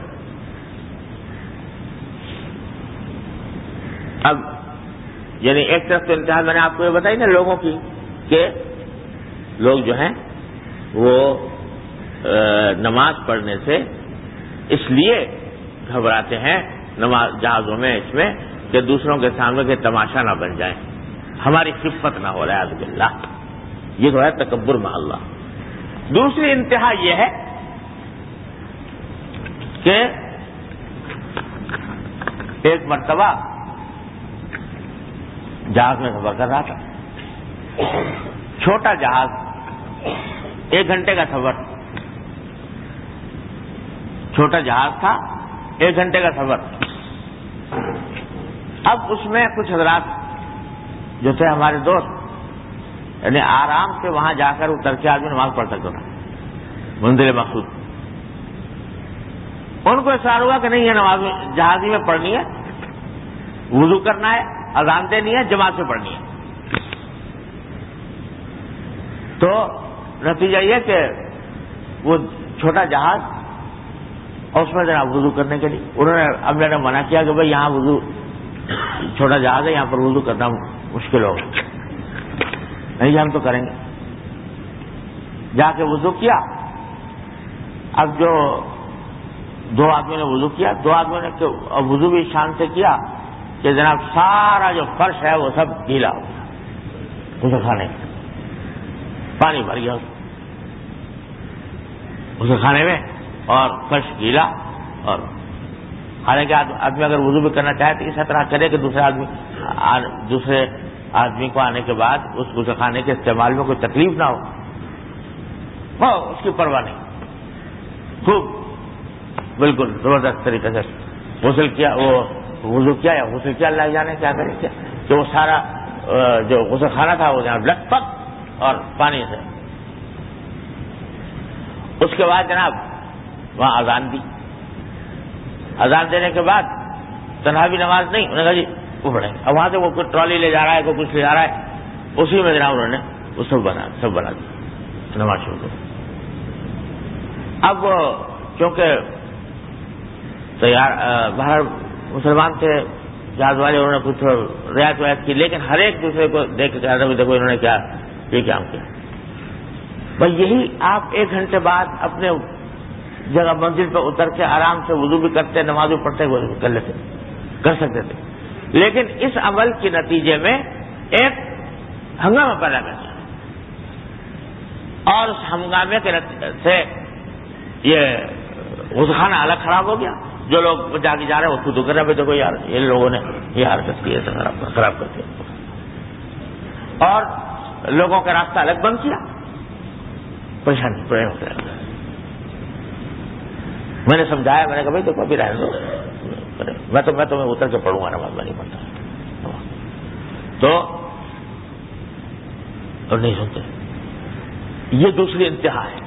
اب یعنی ایک طرف تو انتہا میں نے آپ کو یہ بتائی نا لوگوں کی کہ لوگ جو ہیں وہ نماز پڑھنے سے اس لیے گھبراتے ہیں نماز جہازوں میں اس میں کہ دوسروں کے سامنے کے تماشا نہ بن جائیں، ہماری خفت نہ ہو رہا ہے باللہ. یہ تو ہے تکبر مع اللہ. دوسری انتہا یہ ہے کہ ایک مرتبہ جہاز میں سفر کر رہا تھا، چھوٹا جہاز، ایک گھنٹے کا سفر، چھوٹا جہاز تھا، ایک گھنٹے کا سفر. اب اس میں کچھ حضرات جو تھے ہمارے دوست، یعنی آرام سے وہاں جا کر اتر کے آدمی نماز پڑھ سکتا تھا منزل مقصود. ان کو اصرار ہوا کہ نہیں یہ نماز جہازی میں پڑھنی ہے، وضو کرنا ہے، اذان دینی ہے، جماعت سے پڑھنی ہے. تو نتیجہ یہ کہ وہ چھوٹا جہاز اور اس میں جناب وضو کرنے کے لیے انہوں نے اب نے منع کیا کہ بھائی یہاں وضو، چھوٹا جہاز ہے یہاں پر وضو کرنا مشکل ہوگا. نہیں ہم تو کریں گے. جا کے وضو کیا. اب جو دو آدمیوں نے وضو کیا، دو آدمیوں نے وضو بھی شان سے کیا کہ جناب سارا جو فرش ہے وہ سب گیلا ہو گیا، اسے کھانے پانی بھر گیا اسے کھانے میں اور فرش گیلا. اور حالانکہ آدمی اگر وضو بھی کرنا چاہے تو اس طرح کرے کہ دوسرے آدمی دوسرے آدمی کو آنے کے بعد اس غسل خانے کے استعمال میں کوئی تکلیف نہ ہو، وہ اس کی پرواہ نہیں. خوب بالکل زبردست طریقے سے غسل کیا، وہ وضو کیا یا غسل کیا، اللہ جانے کیا کرے کیا کہ وہ سارا جو غسل خانہ تھا وہ جناب لٹ پٹ اور پانی سے. اس کے بعد جناب وہاں اذان دی. اذان دینے کے بعد تنہاوی نماز نہیں، انہوں نے کہا جی وہ پڑھیں. اب وہاں سے وہ کوئی ٹرالی لے جا رہا ہے، کوئی کچھ لے جا رہا ہے، اسی میں جناب انہوں نے وہ سب بنا سب بنا دیا، نماز شروع کر. اب کیونکہ تیار باہر مسلمان تھے جہاز والے، انہوں نے کچھ رعایت وعایت کی، لیکن ہر ایک دوسرے کو دیکھ کے کہا تھا دیکھو انہوں نے کیا یہ کیا کیا. بس یہی آپ ایک گھنٹے بعد اپنے جگہ منزل پہ اتر کے آرام سے وضو بھی کرتے، نماز بھی پڑھتے کر لیتے کر سکتے تھے. لیکن اس عمل کے نتیجے میں ایک ہنگامہ پیدا کر دیا، اور اس ہنگامے کے سے یہ غسل خانہ الگ خراب ہو گیا. جو لوگ جا کے جا رہے ہیں وہ خود کر رہے دیکھو یار یہ لوگوں نے یہ حرکت کی ہے خراب کر دیا، اور لوگوں کا راستہ الگ بند کیا. پریشانی پریشان ہوتے رہتے. میں نے سمجھایا، میں نے کہا بھائی دیکھو ابھی رہنے دو، میں تو میں تمہیں اتر کے پڑھوں گا نماز، میں نہیں پڑھتا. تو اور نہیں سنتے. یہ دوسری انتہا ہے.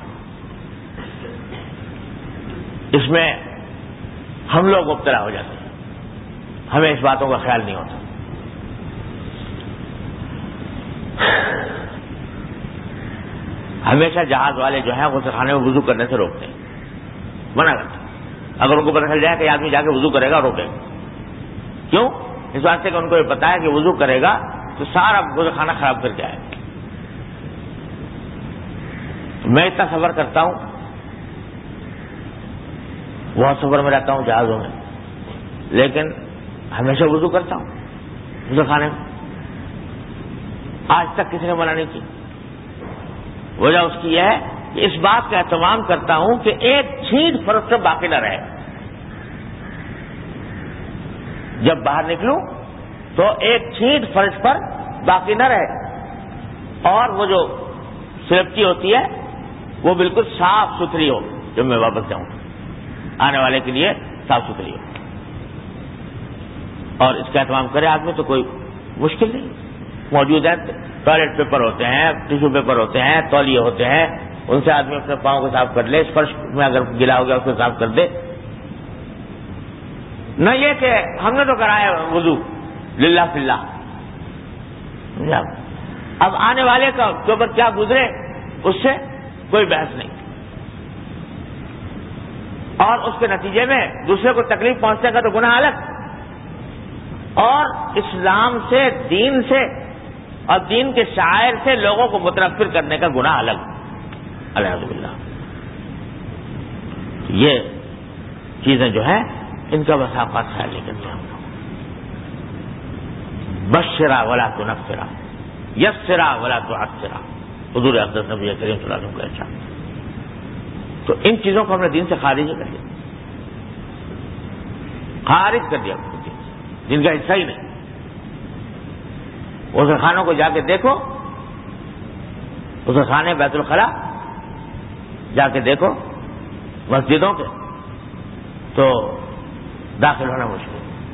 اس میں ہم لوگ مبتلا ہو جاتے ہیں، ہمیں اس باتوں کا خیال نہیں ہوتا. ہمیشہ جہاز والے جو ہیں غسل خانے میں وضو کرنے سے روکتے ہیں، منع کرتے ہیں. اگر ان کو پتہ چل جائے کہ آدمی جا کے وضو کرے گا روکے گا. کیوں؟ اس واسطے کہ ان کو یہ پتا ہے کہ وضو کرے گا تو سارا غسل خانہ خراب کر کے آئے گا. میں اتنا سفر کرتا ہوں، بہت سفر میں رہتا ہوں جہازوں میں، لیکن ہمیشہ وضو کرتا ہوں. غسل خانے میں. آج تک کسی نے منع نہیں کی. وجہ اس کی یہ ہے کہ اس بات کا اہتمام کرتا ہوں کہ ایک چھینٹ فرق سے باقی نہ رہے. جب باہر نکلوں تو ایک چھینٹ فرش پر باقی نہ رہے, اور وہ جو سلیپٹی ہوتی ہے وہ بالکل صاف ستھری ہو جب میں واپس جاؤں, آنے والے کے لیے صاف ستھری ہو. اور اس کا اہتمام کرے آدمی تو کوئی مشکل نہیں. موجود ہے, ٹوائلٹ پیپر ہوتے ہیں, ٹیشو پیپر ہوتے ہیں, تولیے ہوتے ہیں, ان سے آدمی اپنے پاؤں کو صاف کر لے. فرش میں اگر گلا ہو گیا اس کو صاف کر دے. نہ یہ کہ ہم نے تو کرایا وضو للہ فی اللہ. اب آنے والے کا کے اوپر کیا گزرے اس سے کوئی بحث نہیں, اور اس کے نتیجے میں دوسرے کو تکلیف پہنچنے کا تو گناہ الگ, اور اسلام سے, دین سے اور دین کے شاعر سے لوگوں کو متنفر کرنے کا گناہ الگ. الحمد للہ یہ چیزیں جو ہیں ان کا وساقات خیال نہیں کرتے ہم لوگ. بشرا ولا تنفرا, یسرا ولا تعسرا, حضور اقدس نبی کریم صلی اللہ علیہ وسلم کا ارشاد. تو ان چیزوں کو ہم نے دین سے خارج کر دیا, خارج کر دیا دین کا حصہ ہی نہیں. اس خانوں کو جا کے دیکھو, اس خانے بیت الخلا جا کے دیکھو مسجدوں کے, تو داخل ہونا مشکل.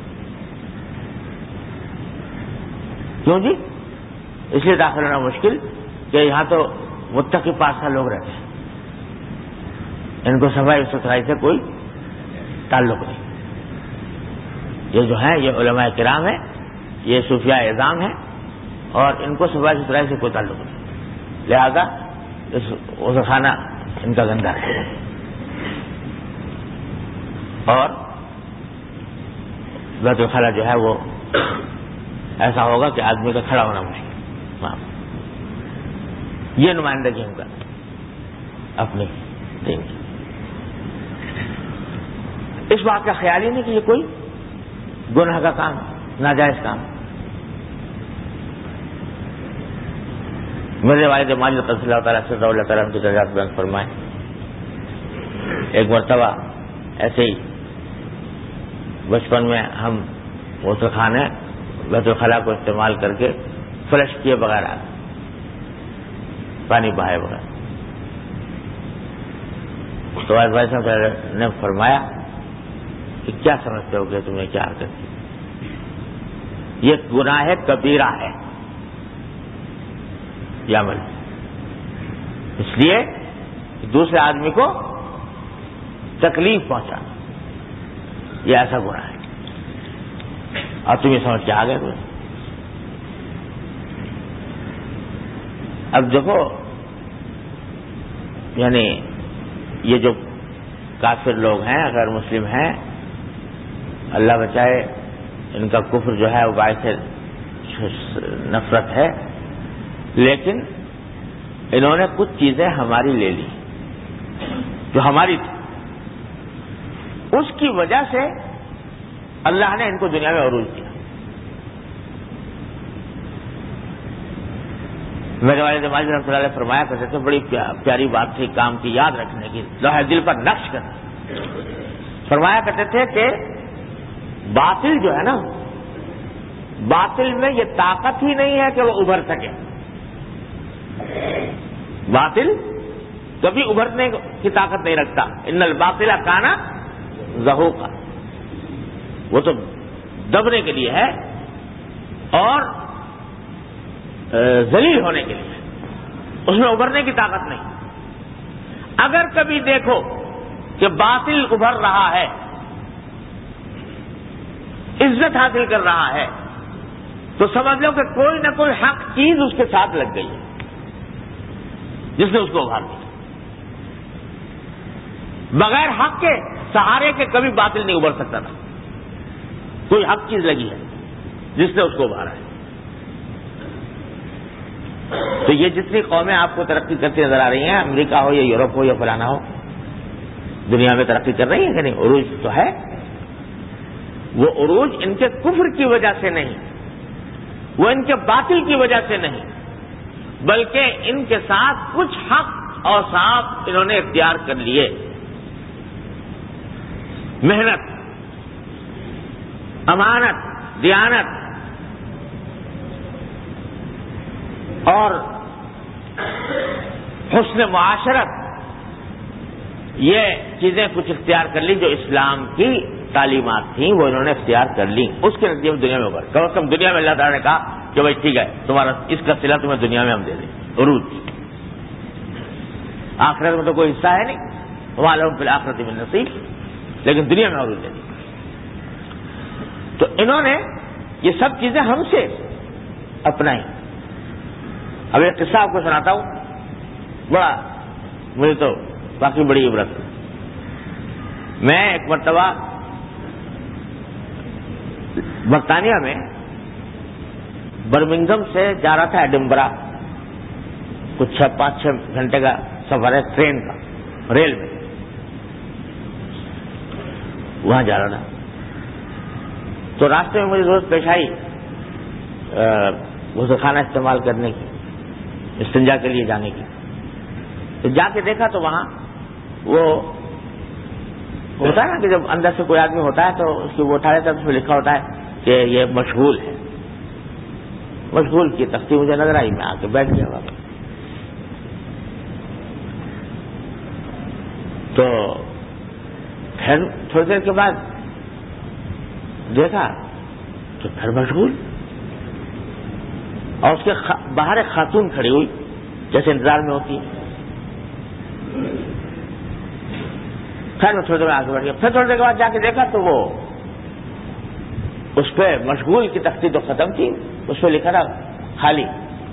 کیوں جی؟ اس لیے داخل ہونا مشکل کہ یہاں تو متقی پاسہ لوگ رہتے ہیں, ان کو صفائی ستھرائی سے کوئی تعلق نہیں. یہ جو ہیں یہ علماء کرام ہیں, یہ صوفیاء اعظام ہیں, اور ان کو صفائی ستھرائی سے کوئی تعلق نہیں. لہذا اس خانہ ان کا گندا ہے. اور بیت الخلا جو ہے وہ ایسا ہوگا کہ آدمی کا کھڑا ہونا مشکل. یہ نمائندگی ہم کا اپنی دین کی. اس بات کا خیال ہی نہیں کہ یہ کوئی گناہ کا کام, ناجائز کام. میرے والد ماجد رضی اللہ تعالیٰ سے اللہ تعالیٰ کی درجات بیان فرمائے, ایک مرتبہ ایسے ہی بچپن میں ہم غسل خانے بیت الخلا کو استعمال کر کے فلش کیے بغیر آ پانی بہائے بغیر, تو آج بھائی صاحب نے فرمایا کہ کیا سمجھتے ہو کہ تم نے کیا حرکت کی؟ یہ گناہ کبیرہ ہے یہ عمل, اس لیے دوسرے آدمی کو تکلیف پہنچانا یہ ایسا گناہ ہے. اور تم یہ سمجھ کے آ گئے تمہیں. اب دیکھو یعنی یہ جو کافر لوگ ہیں, غیر مسلم ہیں, اللہ بچائے, ان کا کفر جو ہے وہ باعث نفرت ہے, لیکن انہوں نے کچھ چیزیں ہماری لے لی جو ہماری تھی. اس کی وجہ سے اللہ نے ان کو دنیا میں عروج دیا. میرے والد ماجد رحمۃ اللہ علیہ فرمایا کرتے تھے, بڑی پیاری بات تھی کام کی یاد رکھنے کی, لوح دل پر نقش کرنا. فرمایا کرتے تھے کہ باطل جو ہے نا, باطل میں یہ طاقت ہی نہیں ہے کہ وہ ابھر سکے. باطل کبھی ابھرنے کی طاقت نہیں رکھتا. ان الباطل کان زہوقا, وہ تو دبنے کے لیے ہے اور ذلیل ہونے کے لیے, اس میں ابھرنے کی طاقت نہیں. اگر کبھی دیکھو کہ باطل ابھر رہا ہے, عزت حاصل کر رہا ہے, تو سمجھ لو کہ کوئی نہ کوئی حق چیز اس کے ساتھ لگ گئی ہے جس نے اس کو ابھار دیا. بغیر حق کے سہارے کے کبھی باطل نہیں ابھر سکتا تھا. کوئی حق چیز لگی ہے جس نے اس کو ابھارا ہے. تو یہ جتنی قومیں آپ کو ترقی کرتی نظر آ رہی ہیں, امریکہ ہو یا یورپ ہو یا فلانا ہو, دنیا میں ترقی کر رہی ہے کہ نہیں, عروج تو ہے. وہ عروج ان کے کفر کی وجہ سے نہیں, وہ ان کے باطل کی وجہ سے نہیں، بلکہ ان کے ساتھ کچھ حق اور صاف انہوں نے اختیار کر لیے. محنت، امانت، دیانت اور حسن معاشرت، یہ چیزیں کچھ اختیار کر لی جو اسلام کی تعلیمات تھیں، وہ انہوں نے اختیار کر لی. اس کے نتیجے میں دنیا میں ابھر، کم از کم دنیا میں اللہ تعالیٰ نے کہا کہ بھائی ٹھیک ہے، تمہارا اس کا صلہ تمہیں دنیا میں ہم دے دیں، عروج. آخرت میں تو کوئی حصہ ہے نہیں، وما لہم فی الآخرۃ من نصیب، لیکن دنیا میں عروج دے دی. تو انہوں نے یہ سب چیزیں ہم سے اپنائی. اب ایک قصہ آپ کو سناتا ہوں، بڑا مجھے تو باقی بڑی عبرت. میں ایک مرتبہ برطانیہ میں برمنگھم سے جا رہا تھا ایڈنبرا، کچھ چھ پانچ چھ گھنٹے کا سفر ہے ٹرین کا، ریل میں. وہاں جا رہا تھا تو راستے میں مجھے ضرورت پیش آئی غسل خانہ استعمال کرنے کی، استنجا کے لیے جانے کی. تو جا کے دیکھا تو وہاں وہ ہوتا ہے نا کہ جب اندر سے کوئی آدمی ہوتا ہے تو اس کی وہ اٹھا لیتا ہے، اس میں لکھا ہوتا ہے کہ یہ مشغول ہے. مشغول کی تختی مجھے نظر آئی، میں آ کے بیٹھ گیا وہاں. تو پھر تھوڑی دیر کے بعد دیکھا تو پھر مشغول، اور اس کے باہر ایک خاتون کھڑی ہوئی جیسے انتظار میں ہوتی ہے. خیر میں تھوڑی دیر میں آگے بڑھ گیا. پھر تھوڑی دیر کے بعد جا کے دیکھا تو وہ اس پہ مشغول کی تختی تو ختم تھی، اس پہ لکھا تھا خالی،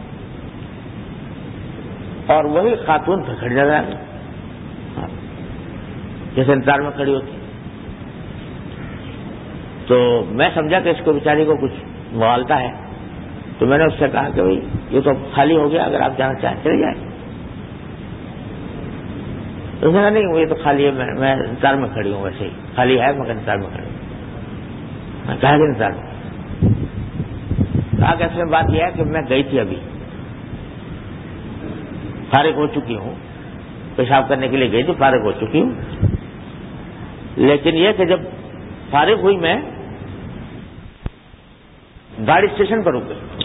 اور وہی خاتون پھر کھڑی نظر آ گئی جیسے انتظار میں کھڑی ہوتی. تو میں سمجھا کہ اس کو بیچاری کو کچھ مغالطہ ہے، تو میں نے اس سے کہا کہ بھائی یہ تو خالی ہو گیا، اگر آپ جانا چاہیں چلے جائیں. اس نے کہا نہیں یہ تو خالی ہے، میں انتظار میں کھڑی ہوں، ویسے ہی خالی ہے مگر انتظار میں کھڑی ہوں. کہا کہ انتظار میں کہا کہ اصل میں بات یہ ہے کہ میں گئی تھی، ابھی فارغ ہو چکی ہوں، پیشاب کرنے کے لیے گئی تھی، فارغ ہو چکی ہوں. لیکن یہ کہ جب فارغ ہوئی میں گاڑی اسٹیشن پر رک گئی،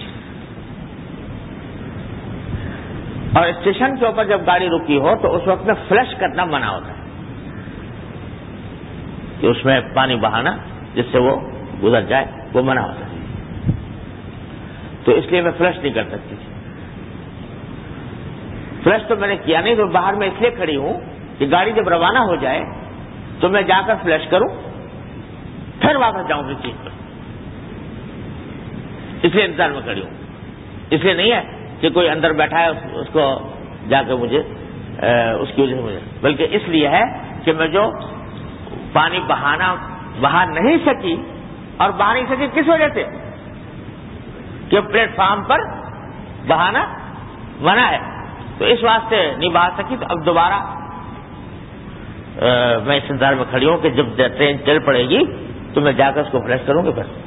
اور اسٹیشن کے اوپر جب گاڑی رکی ہو تو اس وقت میں فلش کرنا منع ہوتا ہے کہ اس میں پانی بہانا جس سے وہ گزر جائے، وہ منع ہوتا ہے. تو اس لیے میں فلش نہیں کر سکتی تھی. فلش تو میں نے کیا نہیں، تو باہر میں اس لیے کھڑی ہوں کہ گاڑی جب روانہ ہو جائے تو میں جا کر فلش کروں پھر واپس جاؤں گی چیز پر. اس لیے انتظار میں کھڑی ہوں. اس لیے نہیں ہے کہ کوئی اندر بیٹھا ہے اس کو جا کے مجھے اس کی وجہ سے مجھے، بلکہ اس لیے ہے کہ میں جو پانی بہانا بہا نہیں سکی، اور بہا نہیں سکی کس وجہ سے کہ پلیٹ فارم پر بہانا منع ہے، تو اس واسطے نہیں بہا سکی. تو اب دوبارہ میں اس انتظار میں کھڑی ہوں کہ جب ٹرین چل پڑے گی تو میں جا کر اس کو فلش کروں گی. پھر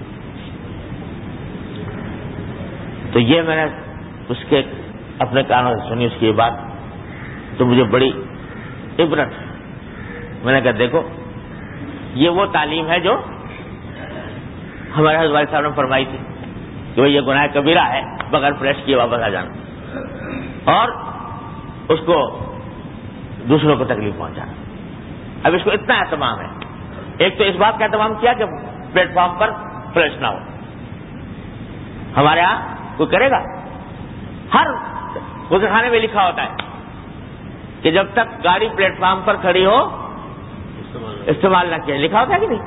تو یہ میں نے اس کے اپنے کانوں سے سنی اس کی یہ بات، تو مجھے بڑی عبرت. میں نے کہا دیکھو یہ وہ تعلیم ہے جو ہمارے حضرت والد صاحب نے فرمائی تھی کہ یہ گناہ کبیرہ ہے بغیر فلش کیے واپس آ جانا اور اس کو دوسروں کو تکلیف پہنچانا. اب اس کو اتنا اہتمام ہے، ایک تو اس بات کا اہتمام کیا کہ پلیٹ فارم پر فلش نہ ہو. ہمارے ہاں کوئی کرے گا؟ ہر غسل خانے میں لکھا ہوتا ہے کہ جب تک گاڑی پلیٹ فارم پر کھڑی ہو استعمال نہ کیا، لکھا ہوتا ہے کہ نہیں؟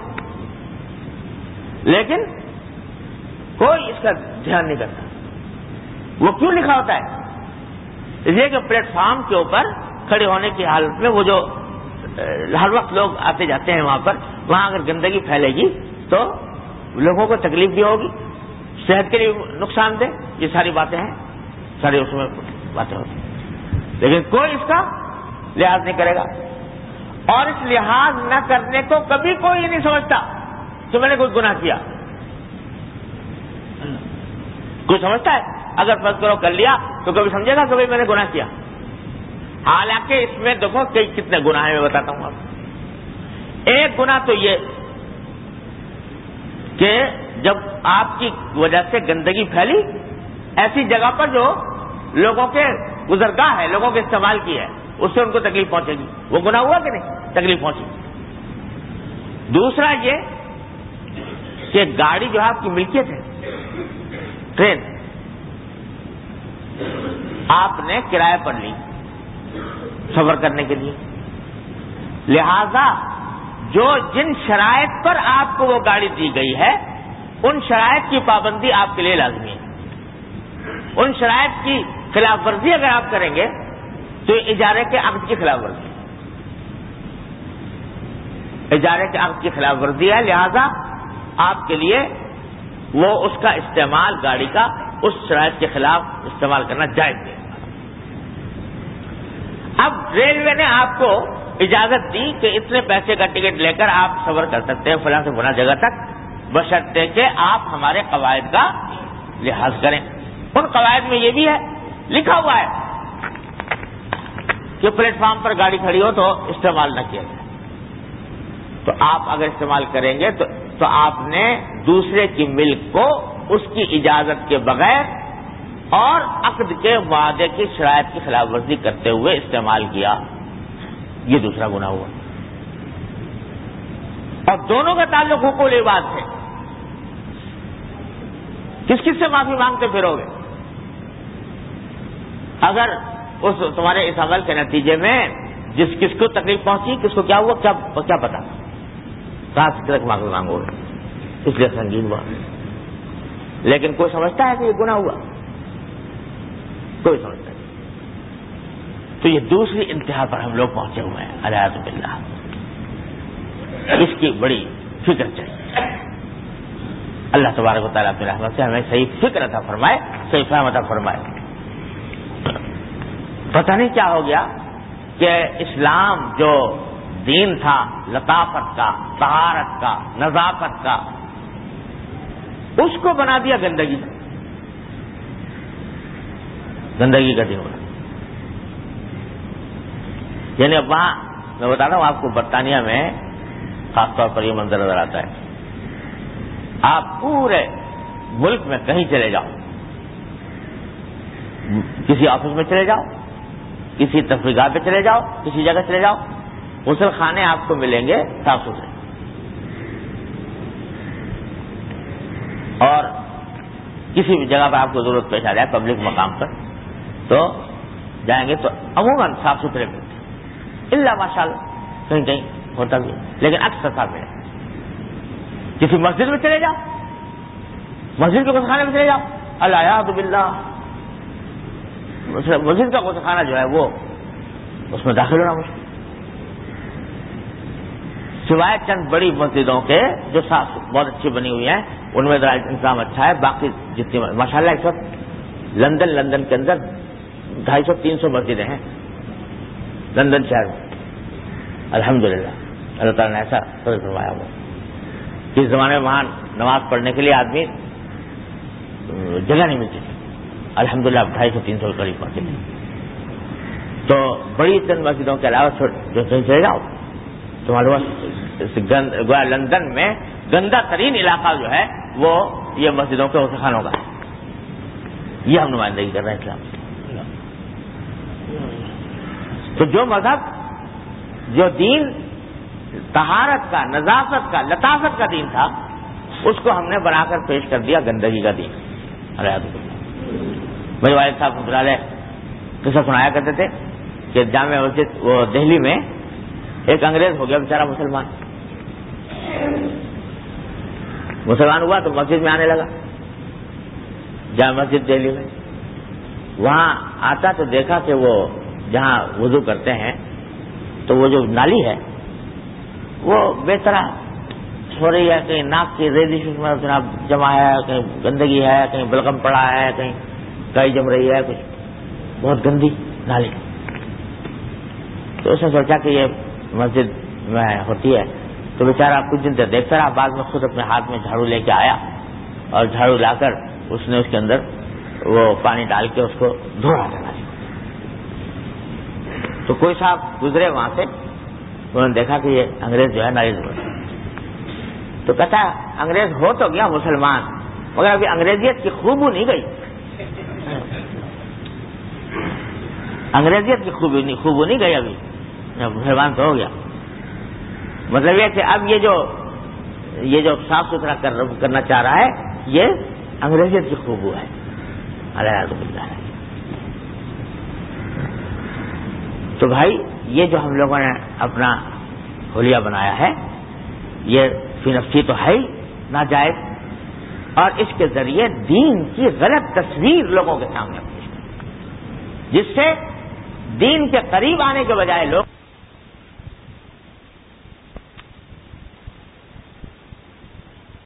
لیکن کوئی اس کا دھیان نہیں کرتا. وہ کیوں لکھا ہوتا ہے؟ اس لیے کہ پلیٹ فارم کے اوپر کھڑے ہونے کی حالت میں وہ جو ہر وقت لوگ آتے جاتے ہیں وہاں پر، وہاں اگر گندگی پھیلے گی تو لوگوں کو تکلیف بھی ہوگی، صحت کے لیے نقصان دہ. یہ ساری باتیں ہیں، ساری اس میں باتیں ہوتی ہیں، لیکن کوئی اس کا لحاظ نہیں کرے گا. اور اس لحاظ نہ کرنے کو کبھی کوئی نہیں سمجھتا کہ میں نے کوئی گناہ کیا. کوئی سمجھتا ہے اگر فرض کرو کر لیا تو کبھی سمجھے گا کبھی میں نے گناہ کیا؟ حالانکہ اس میں دیکھو کہ کتنے گناہ ہیں، میں بتاتا ہوں آپ. ایک گناہ تو یہ کہ جب آپ کی وجہ سے گندگی پھیلی ایسی جگہ پر جو لوگوں کے گزرگاہ ہے، لوگوں کے استعمال کی ہے، اس سے ان کو تکلیف پہنچے گی، وہ گناہ ہوا کہ نہیں؟ تکلیف پہنچی. دوسرا یہ کہ گاڑی جو ہے آپ کی ملکیت ہے، ٹرین آپ نے کرایہ پر لی سفر کرنے کے لیے، لہذا جو جن شرائط پر آپ کو وہ گاڑی دی گئی ہے ان شرائط کی پابندی آپ کے لیے لازمی ہے. ان شرائط کی خلاف ورزی اگر آپ کریں گے تو اجارے کے عقد کی خلاف ورزی اجارے کے عقد کی خلاف ورزی ہے. لہذا آپ کے لیے وہ اس کا استعمال گاڑی کا اس شرائط کے خلاف استعمال کرنا جائز ہے. اب ریلوے نے آپ کو اجازت دی کہ اتنے پیسے کا ٹکٹ لے کر آپ سفر کر سکتے ہیں فلاں سے فلاں جگہ تک، بشرطے کہ آپ ہمارے قواعد کا لحاظ کریں. ان قواعد میں یہ بھی ہے، لکھا ہوا ہے کہ پلیٹ فارم پر گاڑی کھڑی ہو تو استعمال نہ کیا جائے. تو آپ اگر استعمال کریں گے تو تو آپ نے دوسرے کی ملک کو اس کی اجازت کے بغیر اور عقد کے وعدے کی شرائط کی خلاف ورزی کرتے ہوئے استعمال کیا، یہ دوسرا گناہ ہوا. اور دونوں کا تعلق حقوق العباد سے. کس کس سے معافی مانگتے پھرو گے اگر اس تمہارے اس عمل کے نتیجے میں جس کس کو تکلیف پہنچی، کس کو کیا ہوا، کیا کیا پتا، کہاں سے تک معافی مانگو گے؟ اس لیے سنگین ہوا. لیکن کوئی سمجھتا ہے کہ یہ گناہ ہوا؟ کوئی سمجھتا نہیں. تو یہ دوسری انتہا پر ہم لوگ پہنچے ہوئے ہیں، الیاذ باللہ. اس کی بڑی فکر چاہیے. اللہ تبارک و تعالیٰ اپنی رحمت سے ہمیں صحیح فکر عطا فرمائے، صحیح فہم عطا فرمائے. پتہ نہیں کیا ہو گیا کہ اسلام جو دین تھا لطافت کا، طہارت کا، نظافت کا، اس کو بنا دیا گندگی کا گندگی کا دن بنا. یعنی اب وہاں میں بتا رہا ہوں آپ کو، برطانیہ میں خاص طور پر یہ منظر نظر آتا ہے. آپ پورے ملک میں کہیں چلے جاؤ، کسی آفس میں چلے جاؤ، کسی تفریحات پہ چلے جاؤ، کسی جگہ چلے جاؤ، غسل خانے آپ کو ملیں گے صاف ستھرے. اور کسی بھی جگہ پر آپ کو ضرورت پیش آ جائے پبلک مقام پر تو جائیں گے تو عموماً صاف ستھرے ملتے ہیں، الا ماشاء اللہ کہیں کہیں ہوتا بھی، لیکن اکثر صاف ملے. کسی مسجد میں چلے جاؤ، مسجد کے غسل خانے میں چلے جاؤ، الیاذ باللہ، مسجد کا غسل خانہ جو ہے وہ اس میں داخل ہونا مشکل، سوائے چند بڑی مسجدوں کے جو صاف بہت اچھی بنی ہوئی ہیں ان میں ذرا انتظام اچھا ہے. باقی جتنی ماشاء اللہ اس وقت لندن لندن کے اندر ڈھائی سو تین سو مسجدیں ہیں لندن شہر میں، الحمدللہ. اللہ تعالیٰ نے ایسا فضل فرمایا ہوا. اس زمانے میں وہاں نماز پڑھنے کے لیے آدمی جگہ نہیں ملتی تھی، الحمدللہ اب ڈھائی سو تین سو کے قریب مسجد ہیں. تو بڑی چند مسجدوں کے علاوہ جو کہیں چلے جاؤ تو معلوم لندن میں گندا ترین علاقہ جو ہے وہ یہ مسجدوں کے غسل خانوں کا ہے. یہ ہم نمائندگی کر رہے ہیں اسلام. تو جو مذہب، جو دین طہارت کا، نظافت کا، لطافت کا دین تھا، اس کو ہم نے بنا کر پیش کر دیا گندگی کا دین. میرے والد صاحب رحمۃ اللہ علیہ قصہ سنایا کرتے تھے کہ جامع مسجد وہ دہلی میں ایک انگریز ہو گیا بیچارہ مسلمان مسلمان ہوا تو مسجد میں آنے لگا، جامع مسجد دہلی میں. وہاں آتا تو دیکھا کہ وہ جہاں وضو کرتے ہیں تو وہ جو نالی ہے وہ بے طرح ہو رہی ہے، کہیں ناک کی ریزش میں جناب جمع ہے، کہیں گندگی ہے، کہیں بلغم پڑا ہے، کہیں کئی جم رہی ہے، کچھ بہت گندی نالی. تو اس نے سوچا کہ یہ مسجد میں ہوتی ہے، تو بیچارہ کچھ دن تک دیکھتا رہا. بعد میں خود اپنے ہاتھ میں جھاڑو لے کے آیا اور جھاڑو لا کر اس نے اس کے اندر وہ پانی ڈال کے اس کو دھونا چلا دیا. تو کوئی صاحب گزرے وہاں سے, انہوں نے دیکھا کہ یہ انگریز جو ہے ناریض ہو گیا. تو کہتا ہے انگریز ہو تو گیا مسلمان, مگر ابھی انگریزیت کی خوبو نہیں گئی, انگریزیت کی خوبی نہیں خوبو نہیں گئی ابھی, مسلمان تو ہو گیا. مطلب یہ کہ اب یہ جو یہ جو صاف ستھرا کرنا چاہ رہا ہے یہ انگریزیت کی خوبو ہے. الحمد للہ. تو بھائی یہ جو ہم لوگوں نے اپنا حلیہ بنایا ہے یہ فی نفسی تو ہے ہی ناجائز, اور اس کے ذریعے دین کی غلط تصویر لوگوں کے سامنے پیش کرتی ہے, جس سے دین کے قریب آنے کے بجائے لوگ